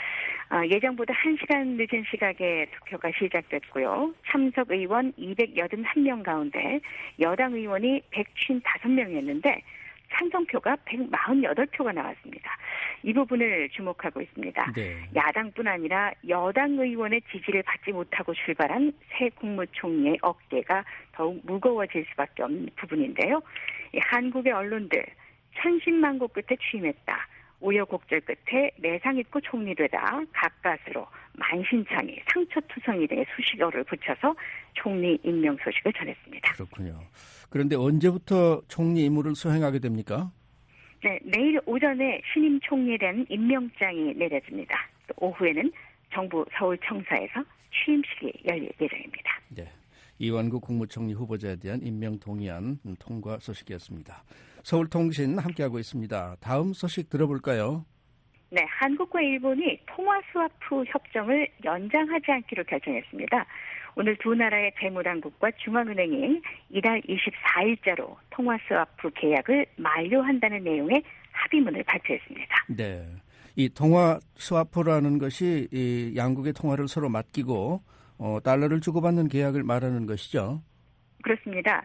예정보다 1시간 늦은 시각에 투표가 시작됐고요. 참석 의원 281명 가운데 여당 의원이 155명이었는데 찬성표가 148표가 나왔습니다. 이 부분을 주목하고 있습니다. 네. 야당뿐 아니라 여당 의원의 지지를 받지 못하고 출발한 새 국무총리의 어깨가 더욱 무거워질 수밖에 없는 부분인데요. 한국의 언론들 천신만고 끝에 취임했다. 우여곡절 끝에 내상 있고 총리되다. 가까스로 만신창이 상처투성이 등의 수식어를 붙여서 총리 임명 소식을 전했습니다. 그렇군요. 그런데 언제부터 총리 임무를 수행하게 됩니까? 네, 내일 오전에 신임 총리에 대한 임명장이 내려집니다. 또 오후에는 정부 서울청사에서 취임식이 열릴 예정입니다. 네, 이완구 국무총리 후보자에 대한 임명 동의안 통과 소식이었습니다. 서울통신 함께하고 있습니다. 다음 소식 들어볼까요? 네, 한국과 일본이 통화스와프 협정을 연장하지 않기로 결정했습니다. 오늘 두 나라의 재무당국과 중앙은행이 이달 24일자로 통화스와프 계약을 만료한다는 내용의 합의문을 발표했습니다. 네, 이 통화스와프라는 것이 이 양국의 통화를 서로 맡기고 달러를 주고받는 계약을 말하는 것이죠. 그렇습니다.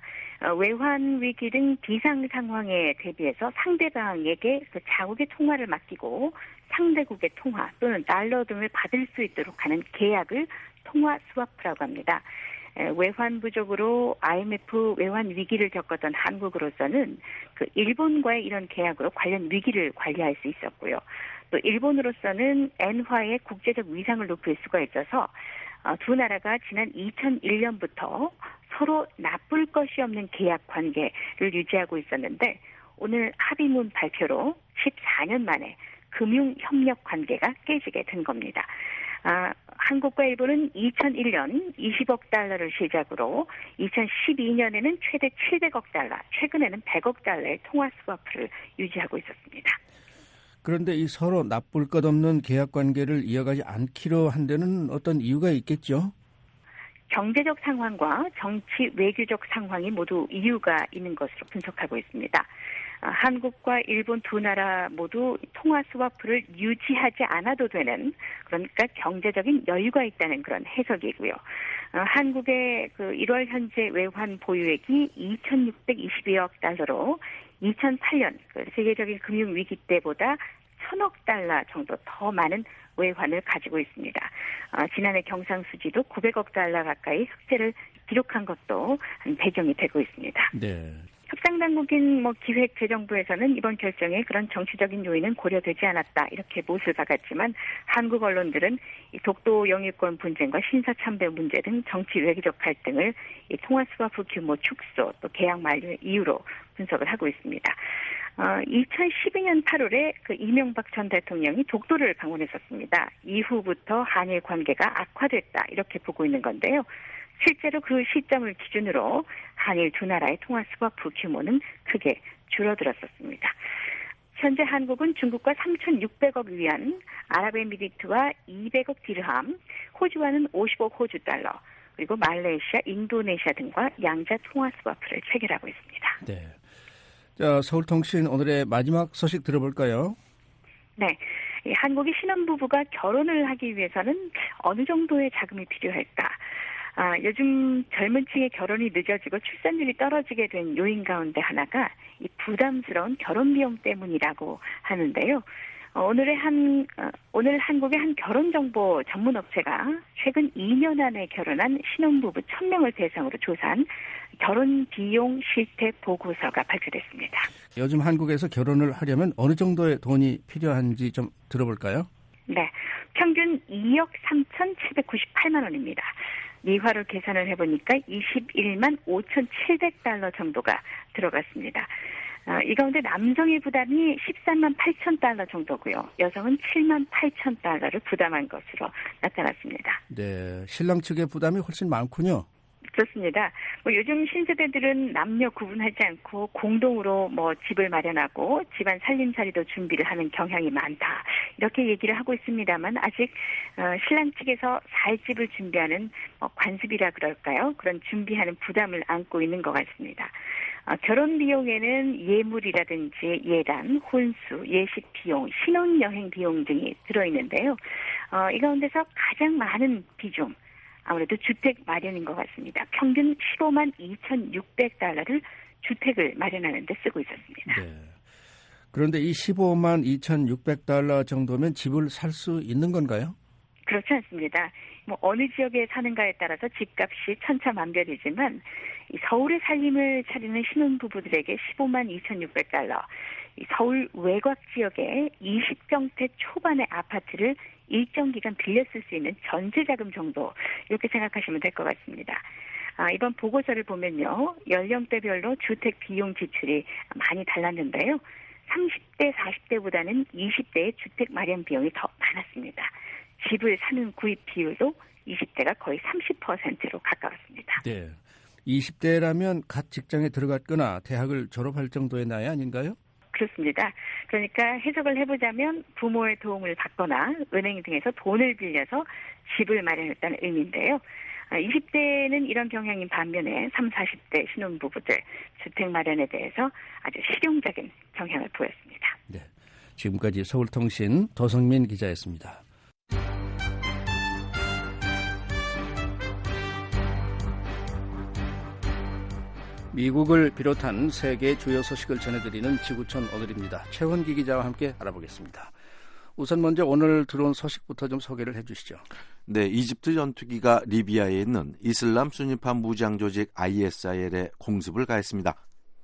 외환 위기 등 비상 상황에 대비해서 상대방에게 그 자국의 통화를 맡기고 상대국의 통화 또는 달러 등을 받을 수 있도록 하는 계약을 통화 스와프라고 합니다. 외환 부족으로 IMF 외환 위기를 겪었던 한국으로서는 그 일본과의 이런 계약으로 관련 위기를 관리할 수 있었고요. 또 일본으로서는 엔화의 국제적 위상을 높일 수가 있어서 두 나라가 지난 2001년부터 서로 나쁠 것이 없는 계약 관계를 유지하고 있었는데 오늘 합의문 발표로 14년 만에 금융협력 관계가 깨지게 된 겁니다. 한국과 일본은 2001년 20억 달러를 시작으로 2012년에는 최대 700억 달러, 최근에는 100억 달러의 통화 스와프를 유지하고 있었습니다. 그런데 이 서로 나쁠 것 없는 계약 관계를 이어가지 않기로 한 데는 어떤 이유가 있겠죠? 경제적 상황과 정치 외교적 상황이 모두 이유가 있는 것으로 분석하고 있습니다. 한국과 일본 두 나라 모두 통화 스와프를 유지하지 않아도 되는, 그러니까 경제적인 여유가 있다는 그런 해석이고요. 한국의 그 1월 현재 외환 보유액이 2,622억 달러로 2008년 그 세계적인 금융 위기 때보다 1,000억 달러 정도 더 많은 외환을 가지고 있습니다. 지난해 경상수지도 900억 달러 가까이 흑세를 기록한 것도 배경이 되고 있습니다. 네. 협상당국인 기획재정부에서는 이번 결정에 그런 정치적인 요인은 고려되지 않았다 이렇게 못을 박았지만 한국 언론들은 이 독도 영유권 분쟁과 신사참배 문제 등 정치 외교적 갈등을 이 통화 스와프 규모 축소 또 계약 만료의 이유로 분석을 하고 있습니다. 2012년 8월에 그 이명박 전 대통령이 독도를 방문했었습니다. 이후부터 한일 관계가 악화됐다 이렇게 보고 있는 건데요. 실제로 그 시점을 기준으로 한일 두 나라의 통화 스와프 규모는 크게 줄어들었었습니다. 현재 한국은 중국과 3,600억 위안, 아랍에미리트와 200억 디르함, 호주와는 50억 호주 달러, 그리고 말레이시아, 인도네시아 등과 양자 통화 스와프를 체결하고 있습니다. 네. 자, 서울통신 오늘의 마지막 소식 들어볼까요? 네. 한국의 신혼부부가 결혼을 하기 위해서는 어느 정도의 자금이 필요할까? 요즘 젊은 층의 결혼이 늦어지고 출산율이 떨어지게 된 요인 가운데 하나가 이 부담스러운 결혼 비용 때문이라고 하는데요. 오늘 한국의 한 결혼정보 전문 업체가 최근 2년 안에 결혼한 신혼부부 1,000명을 대상으로 조사한 결혼 비용 실태 보고서가 발표됐습니다. 요즘 한국에서 결혼을 하려면 어느 정도의 돈이 필요한지 좀 들어볼까요? 네, 평균 2억 3,798만 원입니다. 미화로 계산을 해보니까 21만 5,700달러 정도가 들어갔습니다. 이 가운데 남성의 부담이 13만 8천 달러 정도고요. 여성은 7만 8천 달러를 부담한 것으로 나타났습니다. 네, 신랑 측의 부담이 훨씬 많군요. 그렇습니다. 요즘 신세대들은 남녀 구분하지 않고 공동으로 집을 마련하고 집안 살림살이도 준비를 하는 경향이 많다. 이렇게 얘기를 하고 있습니다만 아직 신랑 측에서 살 집을 준비하는 관습이라 그럴까요? 그런 준비하는 부담을 안고 있는 것 같습니다. 결혼 비용에는 예물이라든지 예단, 혼수, 예식 비용, 신혼여행 비용 등이 들어있는데요. 이 가운데서 가장 많은 비중, 아무래도 주택 마련인 것 같습니다. 평균 15만 2,600달러를 주택을 마련하는 데 쓰고 있었습니다. 네. 그런데 이 15만 2,600달러 정도면 집을 살 수 있는 건가요? 그렇지 않습니다. 어느 지역에 사는가에 따라서 집값이 천차만별이지만 서울의 살림을 차리는 신혼부부들에게 15만 2,600달러, 서울 외곽 지역의 20평대 초반의 아파트를 일정 기간 빌려 쓸 수 있는 전세자금 정도, 이렇게 생각하시면 될 것 같습니다. 이번 보고서를 보면요, 연령대별로 주택 비용 지출이 많이 달랐는데요. 30대, 40대보다는 20대의 주택 마련 비용이 더 많았습니다. 집을 사는 구입 비율도 20대가 거의 30%로 가까웠습니다. 네. 20대라면 갓 직장에 들어갔거나 대학을 졸업할 정도의 나이 아닌가요? 그렇습니다. 그러니까 해석을 해보자면 부모의 도움을 받거나 은행 등에서 돈을 빌려서 집을 마련했다는 의미인데요. 20대는 이런 경향인 반면에 30, 40대 신혼부부들 주택 마련에 대해서 아주 실용적인 경향을 보였습니다. 네. 지금까지 서울통신 도성민 기자였습니다. 미국을 비롯한 세계 주요 소식을 전해드리는 지구촌 오늘입니다. 최원기 기자와 함께 알아보겠습니다. 우선 먼저 오늘 들어온 소식부터 좀 소개를 해주시죠. 네, 이집트 전투기가 리비아에 있는 이슬람 순위파 무장 조직 ISIL에 공습을 가했습니다.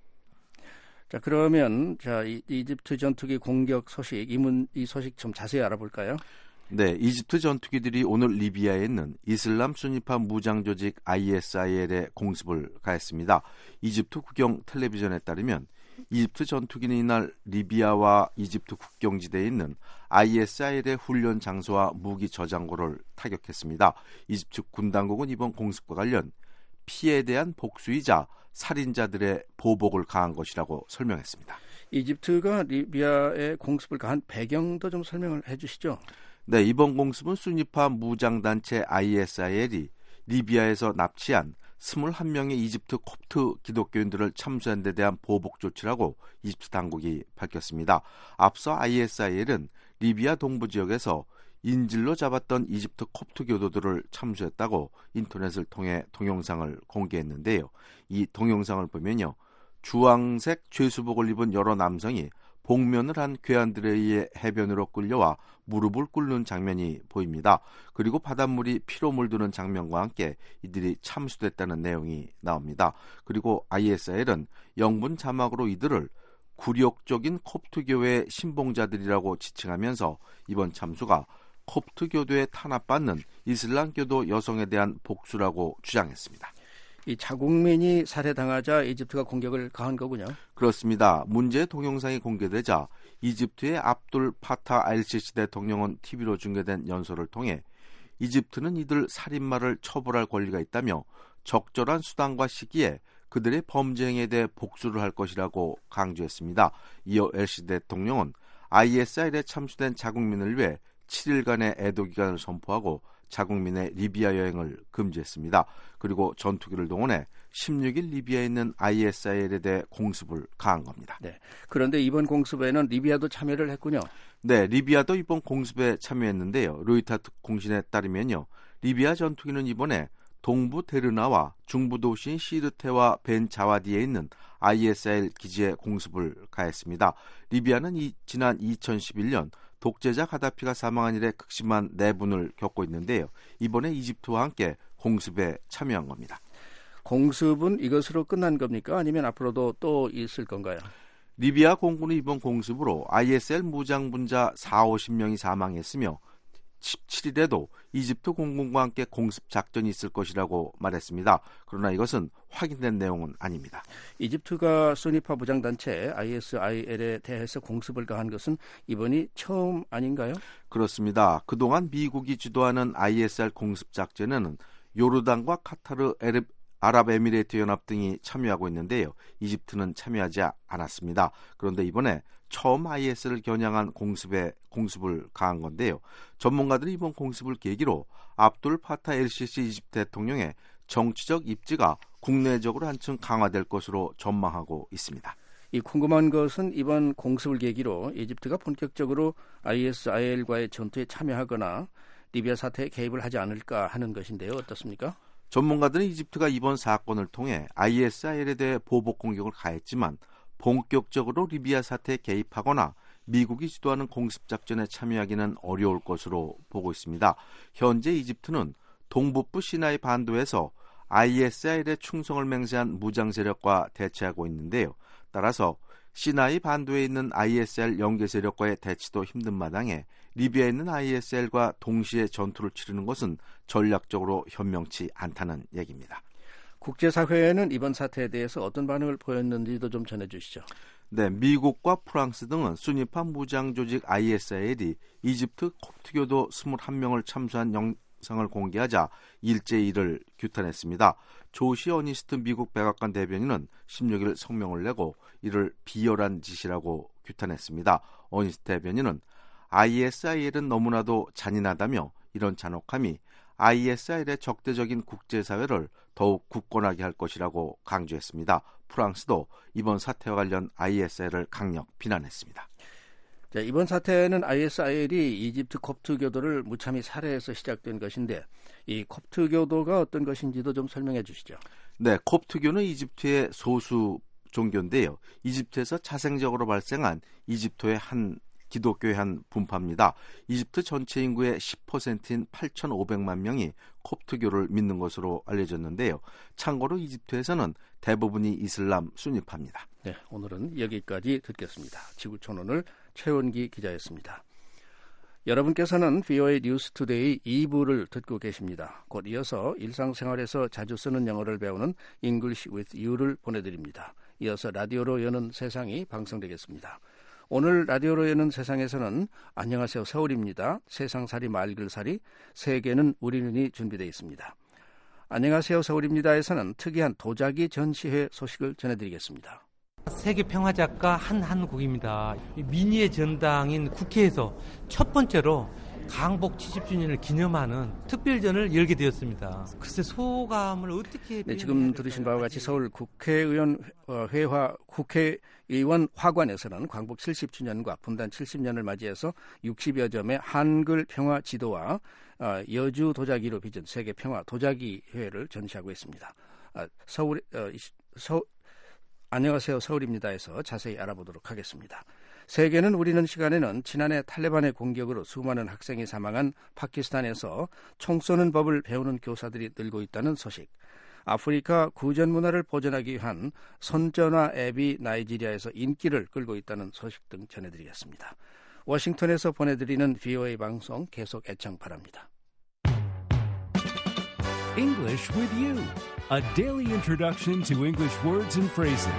자, 그러면 이집트 전투기 공격 소식, 이 소식 좀 자세히 알아볼까요? 네, 이집트 전투기들이 오늘 리비아에 있는 이슬람 순위파 무장 조직 ISIL에 공습을 가했습니다. 이집트 국영 텔레비전에 따르면 이집트 전투기는 이날 리비아와 이집트 국경지대에 있는 ISIL의 훈련 장소와 무기 저장고를 타격했습니다. 이집트 군 당국은 이번 공습과 관련 피해에 대한 복수이자 살인자들의 보복을 가한 것이라고 설명했습니다. 이집트가 리비아에 공습을 가한 배경도 좀 설명을 해주시죠. 네, 이번 공습은 순위파 무장단체 ISIL이 리비아에서 납치한 21명의 이집트 콥트 기독교인들을 참수한 데 대한 보복 조치라고 이집트 당국이 밝혔습니다. 앞서 ISIL은 리비아 동부 지역에서 인질로 잡았던 이집트 콥트 교도들을 참수했다고 인터넷을 통해 동영상을 공개했는데요. 이 동영상을 보면요, 주황색 죄수복을 입은 여러 남성이 복면을 한 괴한들에 의해 해변으로 끌려와 무릎을 꿇는 장면이 보입니다. 그리고 바닷물이 피로 물드는 장면과 함께 이들이 참수됐다는 내용이 나옵니다. 그리고 ISIL은 영문 자막으로 이들을 굴욕적인 콥트교회 신봉자들이라고 지칭하면서 이번 참수가 콥트교도에 탄압받는 이슬람교도 여성에 대한 복수라고 주장했습니다. 이 자국민이 살해당하자 이집트가 공격을 가한 거군요. 그렇습니다. 문제의 동영상이 공개되자 이집트의 압둘 파타 알시시 대통령은 TV로 중계된 연설을 통해 이집트는 이들 살인마를 처벌할 권리가 있다며 적절한 수단과 시기에 그들의 범죄 행위에 대해 복수를 할 것이라고 강조했습니다. 이어 엘시시 대통령은 ISIL에 참수된 자국민을 위해 7일간의 애도기간을 선포하고 자국민의 리비아 여행을 금지했습니다. 그리고 전투기를 동원해 16일 리비아에 있는 ISIL에 대해 공습을 가한 겁니다. 네. 그런데 이번 공습에는 리비아도 참여를 했군요. 네, 리비아도 이번 공습에 참여했는데요. 로이터 통신에 따르면요, 리비아 전투기는 이번에 동부 데르나와 중부 도시인 시르테와 벤 자와디에 있는 ISIL 기지에 공습을 가했습니다. 리비아는 지난 2011년 독재자 가다피가 사망한 이래 극심한 내분을 겪고 있는데요. 이번에 이집트와 함께 공습에 참여한 겁니다. 공습은 이것으로 끝난 겁니까? 아니면 앞으로도 또 있을 건가요? 리비아 공군은 이번 공습으로 ISIL 무장분자 40-50명이 사망했으며 17일에도 이집트 공군과 함께 공습 작전이 있을 것이라고 말했습니다. 그러나 이것은 확인된 내용은 아닙니다. 이집트가 순위파 무장단체 ISIL에 대해서 공습을 가한 것은 이번이 처음 아닌가요? 그렇습니다. 그동안 미국이 주도하는 ISIL 공습 작전에는 요르단과 카타르, 아랍에미레이트 연합 등이 참여하고 있는데요. 이집트는 참여하지 않았습니다. 그런데 이번에 처음 IS를 겨냥한 공습을 가한 건데요. 전문가들이 이번 공습을 계기로 압둘 파타 엘시시 이집트 대통령의 정치적 입지가 국내적으로 한층 강화될 것으로 전망하고 있습니다. 이 궁금한 것은 이번 공습을 계기로 이집트가 본격적으로 ISIL과의 전투에 참여하거나 리비아 사태에 개입을 하지 않을까 하는 것인데요. 어떻습니까? 전문가들은 이집트가 이번 사건을 통해 ISIL에 대해 보복 공격을 가했지만 본격적으로 리비아 사태에 개입하거나 미국이 주도하는 공습작전에 참여하기는 어려울 것으로 보고 있습니다. 현재 이집트는 동북부 시나이 반도에서 ISIL의 충성을 맹세한 무장 세력과 대치하고 있는데요. 따라서 시나이 반도에 있는 ISIL 연계 세력과의 대치도 힘든 마당에 리비아에 있는 ISIL과 동시에 전투를 치르는 것은 전략적으로 현명치 않다는 얘기입니다. 국제사회는 이번 사태에 대해서 어떤 반응을 보였는지도 좀 전해주시죠. 네, 미국과 프랑스 등은 순위파 무장 조직 ISIL이 이집트 콥트교도 21명을 참수한 영상을 공개하자 일제히 이를 규탄했습니다. 조시 어니스트 미국 백악관 대변인은 16일 성명을 내고 이를 비열한 짓이라고 규탄했습니다. 어니스트 대변인은 ISIL은 너무나도 잔인하다며 이런 잔혹함이 ISIL의 적대적인 국제사회를 더욱 굳건하게 할 것이라고 강조했습니다. 프랑스도 이번 사태와 관련 ISIL을 강력 비난했습니다. 자, 이번 사태는 ISIL이 이집트 콥트교도를 무참히 살해해서 시작된 것인데 이 콥트교도가 어떤 것인지도 좀 설명해 주시죠. 네, 콥트교는 이집트의 소수 종교인데요. 이집트에서 자생적으로 발생한 이집트의 한 기독교의 한 분파입니다. 이집트 전체 인구의 10%인 8,500만 명이 콥트교를 믿는 것으로 알려졌는데요. 참고로 이집트에서는 대부분이 이슬람 순위파입니다. 네, 오늘은 여기까지 듣겠습니다. 지구촌오늘 최원기 기자였습니다. 여러분께서는 VOA 뉴스 투데이 2부를 듣고 계십니다. 곧 이어서 일상생활에서 자주 쓰는 영어를 배우는 English with You를 보내드립니다. 이어서 라디오로 여는 세상이 방송되겠습니다. 오늘 라디오로 여는 세상에서는 안녕하세요 서울입니다. 세상살이 말글살이 세계는 우리 눈이 준비되어 있습니다. 안녕하세요 서울입니다에서는 특이한 도자기 전시회 소식을 전해드리겠습니다. 세계평화작가 한한국입니다. 민의의 전당인 국회에서 첫 번째로 강복 70주년을 기념하는 특별전을 열게 되었습니다. 글쎄 소감을 어떻게... 네, 지금 들으신 바와 같이 서울 국회의원 화관에서는 광복 70주년과 분단 70년을 맞이해서 60여 점의 한글 평화 지도와 여주 도자기로 빚은 세계 평화 도자기 회를 전시하고 있습니다. 안녕하세요 서울입니다에서 자세히 알아보도록 하겠습니다. 세계는 우리는 시간에는 지난해 탈레반의 공격으로 수많은 학생이 사망한 파키스탄에서 총 쏘는 법을 배우는 교사들이 늘고 있다는 소식, 아프리카 구전 문화를 보존하기 위한 손전화 앱이 나이지리아에서 인기를 끌고 있다는 소식 등 전해드리겠습니다. 워싱턴에서 보내드리는 VOA 방송 계속 애청 바랍니다. English with you, a daily introduction to English words and phrases.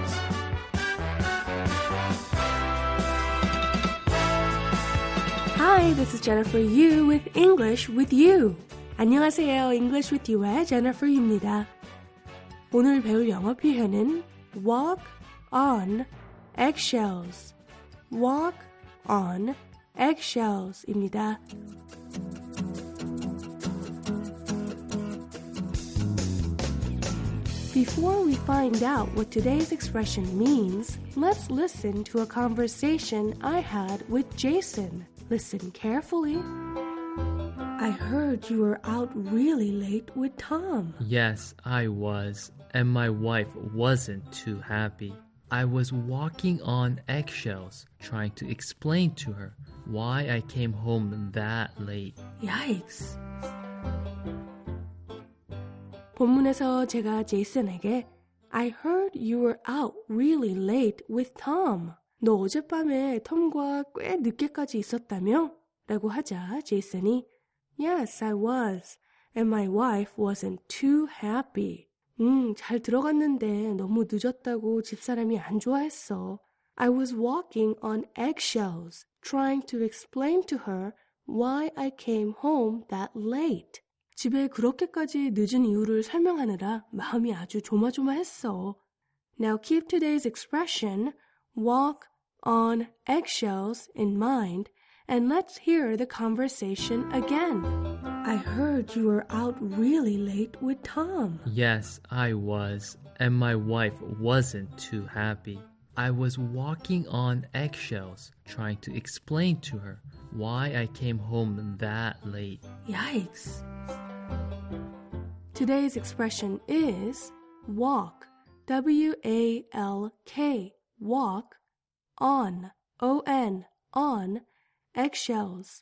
Hi, this is Jennifer Yu with English with You. 안녕하세요, English with You의 Jennifer입니다. 오늘 배울 영어 표현은 walk on eggshells. walk on eggshells입니다. Before we find out what today's expression means, let's listen to a conversation I had with Jason. Listen carefully. I heard you were out really late with Tom. Yes, I was, and my wife wasn't too happy. I was walking on eggshells, trying to explain to her why I came home that late. Yikes. 본문에서 제가 제이슨에게 I heard you were out really late with Tom. 너 어젯밤에 톰과 꽤 늦게까지 있었다며? 라고 하자 제이슨이 Yes, I was. And my wife wasn't too happy. 잘 들어갔는데 너무 늦었다고 집사람이 안 좋아했어. I was walking on eggshells, trying to explain to her why I came home that late. 집에 그렇게까지 늦은 이유를 설명하느라 마음이 아주 조마조마했어. Now keep today's expression, walk on eggshells, in mind, and let's hear the conversation again. I heard you were out really late with Tom. Yes, I was, and my wife wasn't too happy. I was walking on eggshells trying to explain to her why I came home that late. Yikes. Today's expression is walk, W-A-L-K, walk, on, O-N, on, eggshells,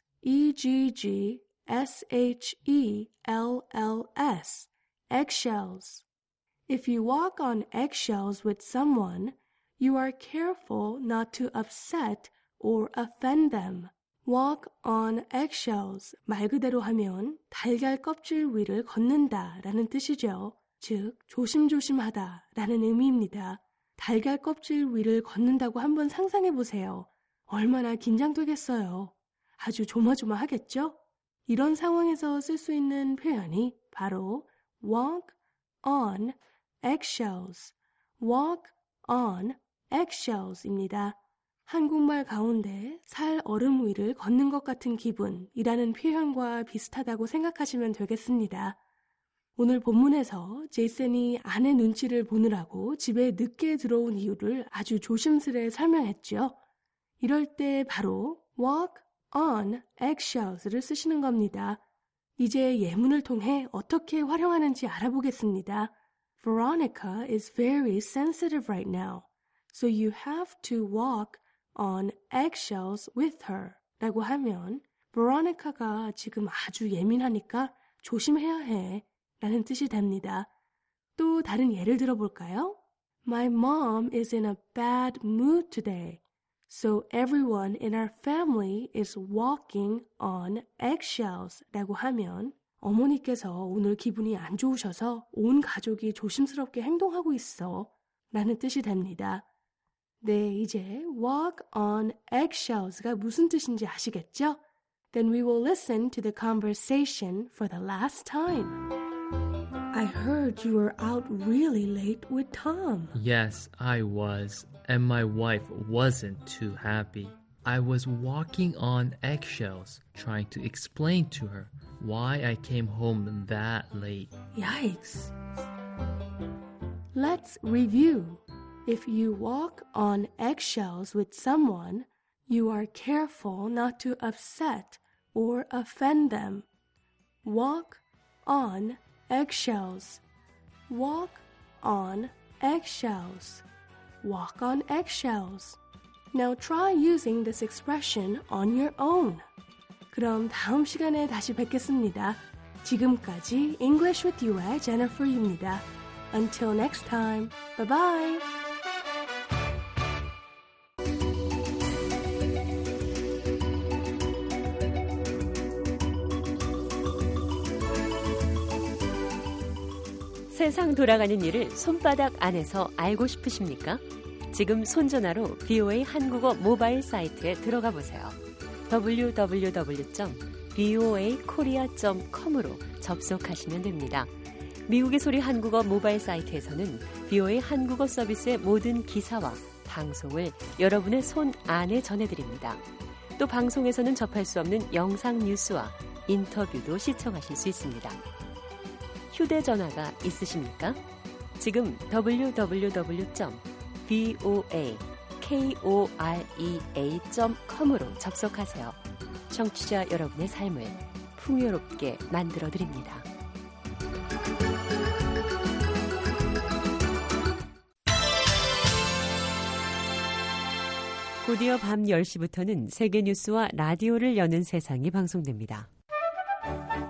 E-G-G-S-H-E-L-L-S, eggshells. If you walk on eggshells with someone, you are careful not to upset or offend them. Walk on eggshells. 말 그대로 하면 달걀 껍질 위를 걷는다 라는 뜻이죠. 즉, 조심조심하다 라는 의미입니다. 달걀 껍질 위를 걷는다고 한번 상상해 보세요. 얼마나 긴장되겠어요. 아주 조마조마하겠죠? 이런 상황에서 쓸 수 있는 표현이 바로 walk on eggshells, walk on eggshells입니다. 한국말 가운데 살 얼음 위를 걷는 것 같은 기분이라는 표현과 비슷하다고 생각하시면 되겠습니다. 오늘 본문에서 제이슨이 아내 눈치를 보느라고 집에 늦게 들어온 이유를 아주 조심스레 설명했죠. 이럴 때 바로 walk on eggshells를 쓰시는 겁니다. 이제 예문을 통해 어떻게 활용하는지 알아보겠습니다. Veronica is very sensitive right now, so you have to walk on eggshells with her 라고 하면 Veronica가 지금 아주 예민하니까 조심해야 해 라는 뜻이 됩니다. 또 다른 예를 들어볼까요? My mom is in a bad mood today, so everyone in our family is walking on eggshells 라고 하면 어머니께서 오늘 기분이 안 좋으셔서 온 가족이 조심스럽게 행동하고 있어 라는 뜻이 됩니다. 네, 이제 walk on eggshells가 무슨 뜻인지 아시겠죠? Then we will listen to the conversation for the last time. I heard you were out really late with Tom. Yes, I was, and my wife wasn't too happy. I was walking on eggshells trying to explain to her why I came home that late. Yikes. Let's review. If you walk on eggshells with someone, you are careful not to upset or offend them. Walk on eggshells. Walk on eggshells. Walk on eggshells. Now try using this expression on your own. 그럼 다음 시간에 다시 뵙겠습니다. 지금까지 English with You의 Jennifer입니다. Until next time, bye-bye. 세상 돌아가는 일을 손바닥 안에서 알고 싶으십니까? 지금 손전화로 VOA 한국어 모바일 사이트에 들어가 보세요. www.voakorea.com으로 접속하시면 됩니다. 미국의 소리 한국어 모바일 사이트에서는 VOA 한국어 서비스의 모든 기사와 방송을 여러분의 손 안에 전해드립니다. 또 방송에서는 접할 수 없는 영상 뉴스와 인터뷰도 시청하실 수 있습니다. 휴대전화가 있으십니까? 지금 www.voakorea.com으로 접속하세요. 청취자 여러분의 삶을 풍요롭게 만들어드립니다. 곧이어 밤 10시부터는 세계 뉴스와 라디오를 여는 세상이 방송됩니다.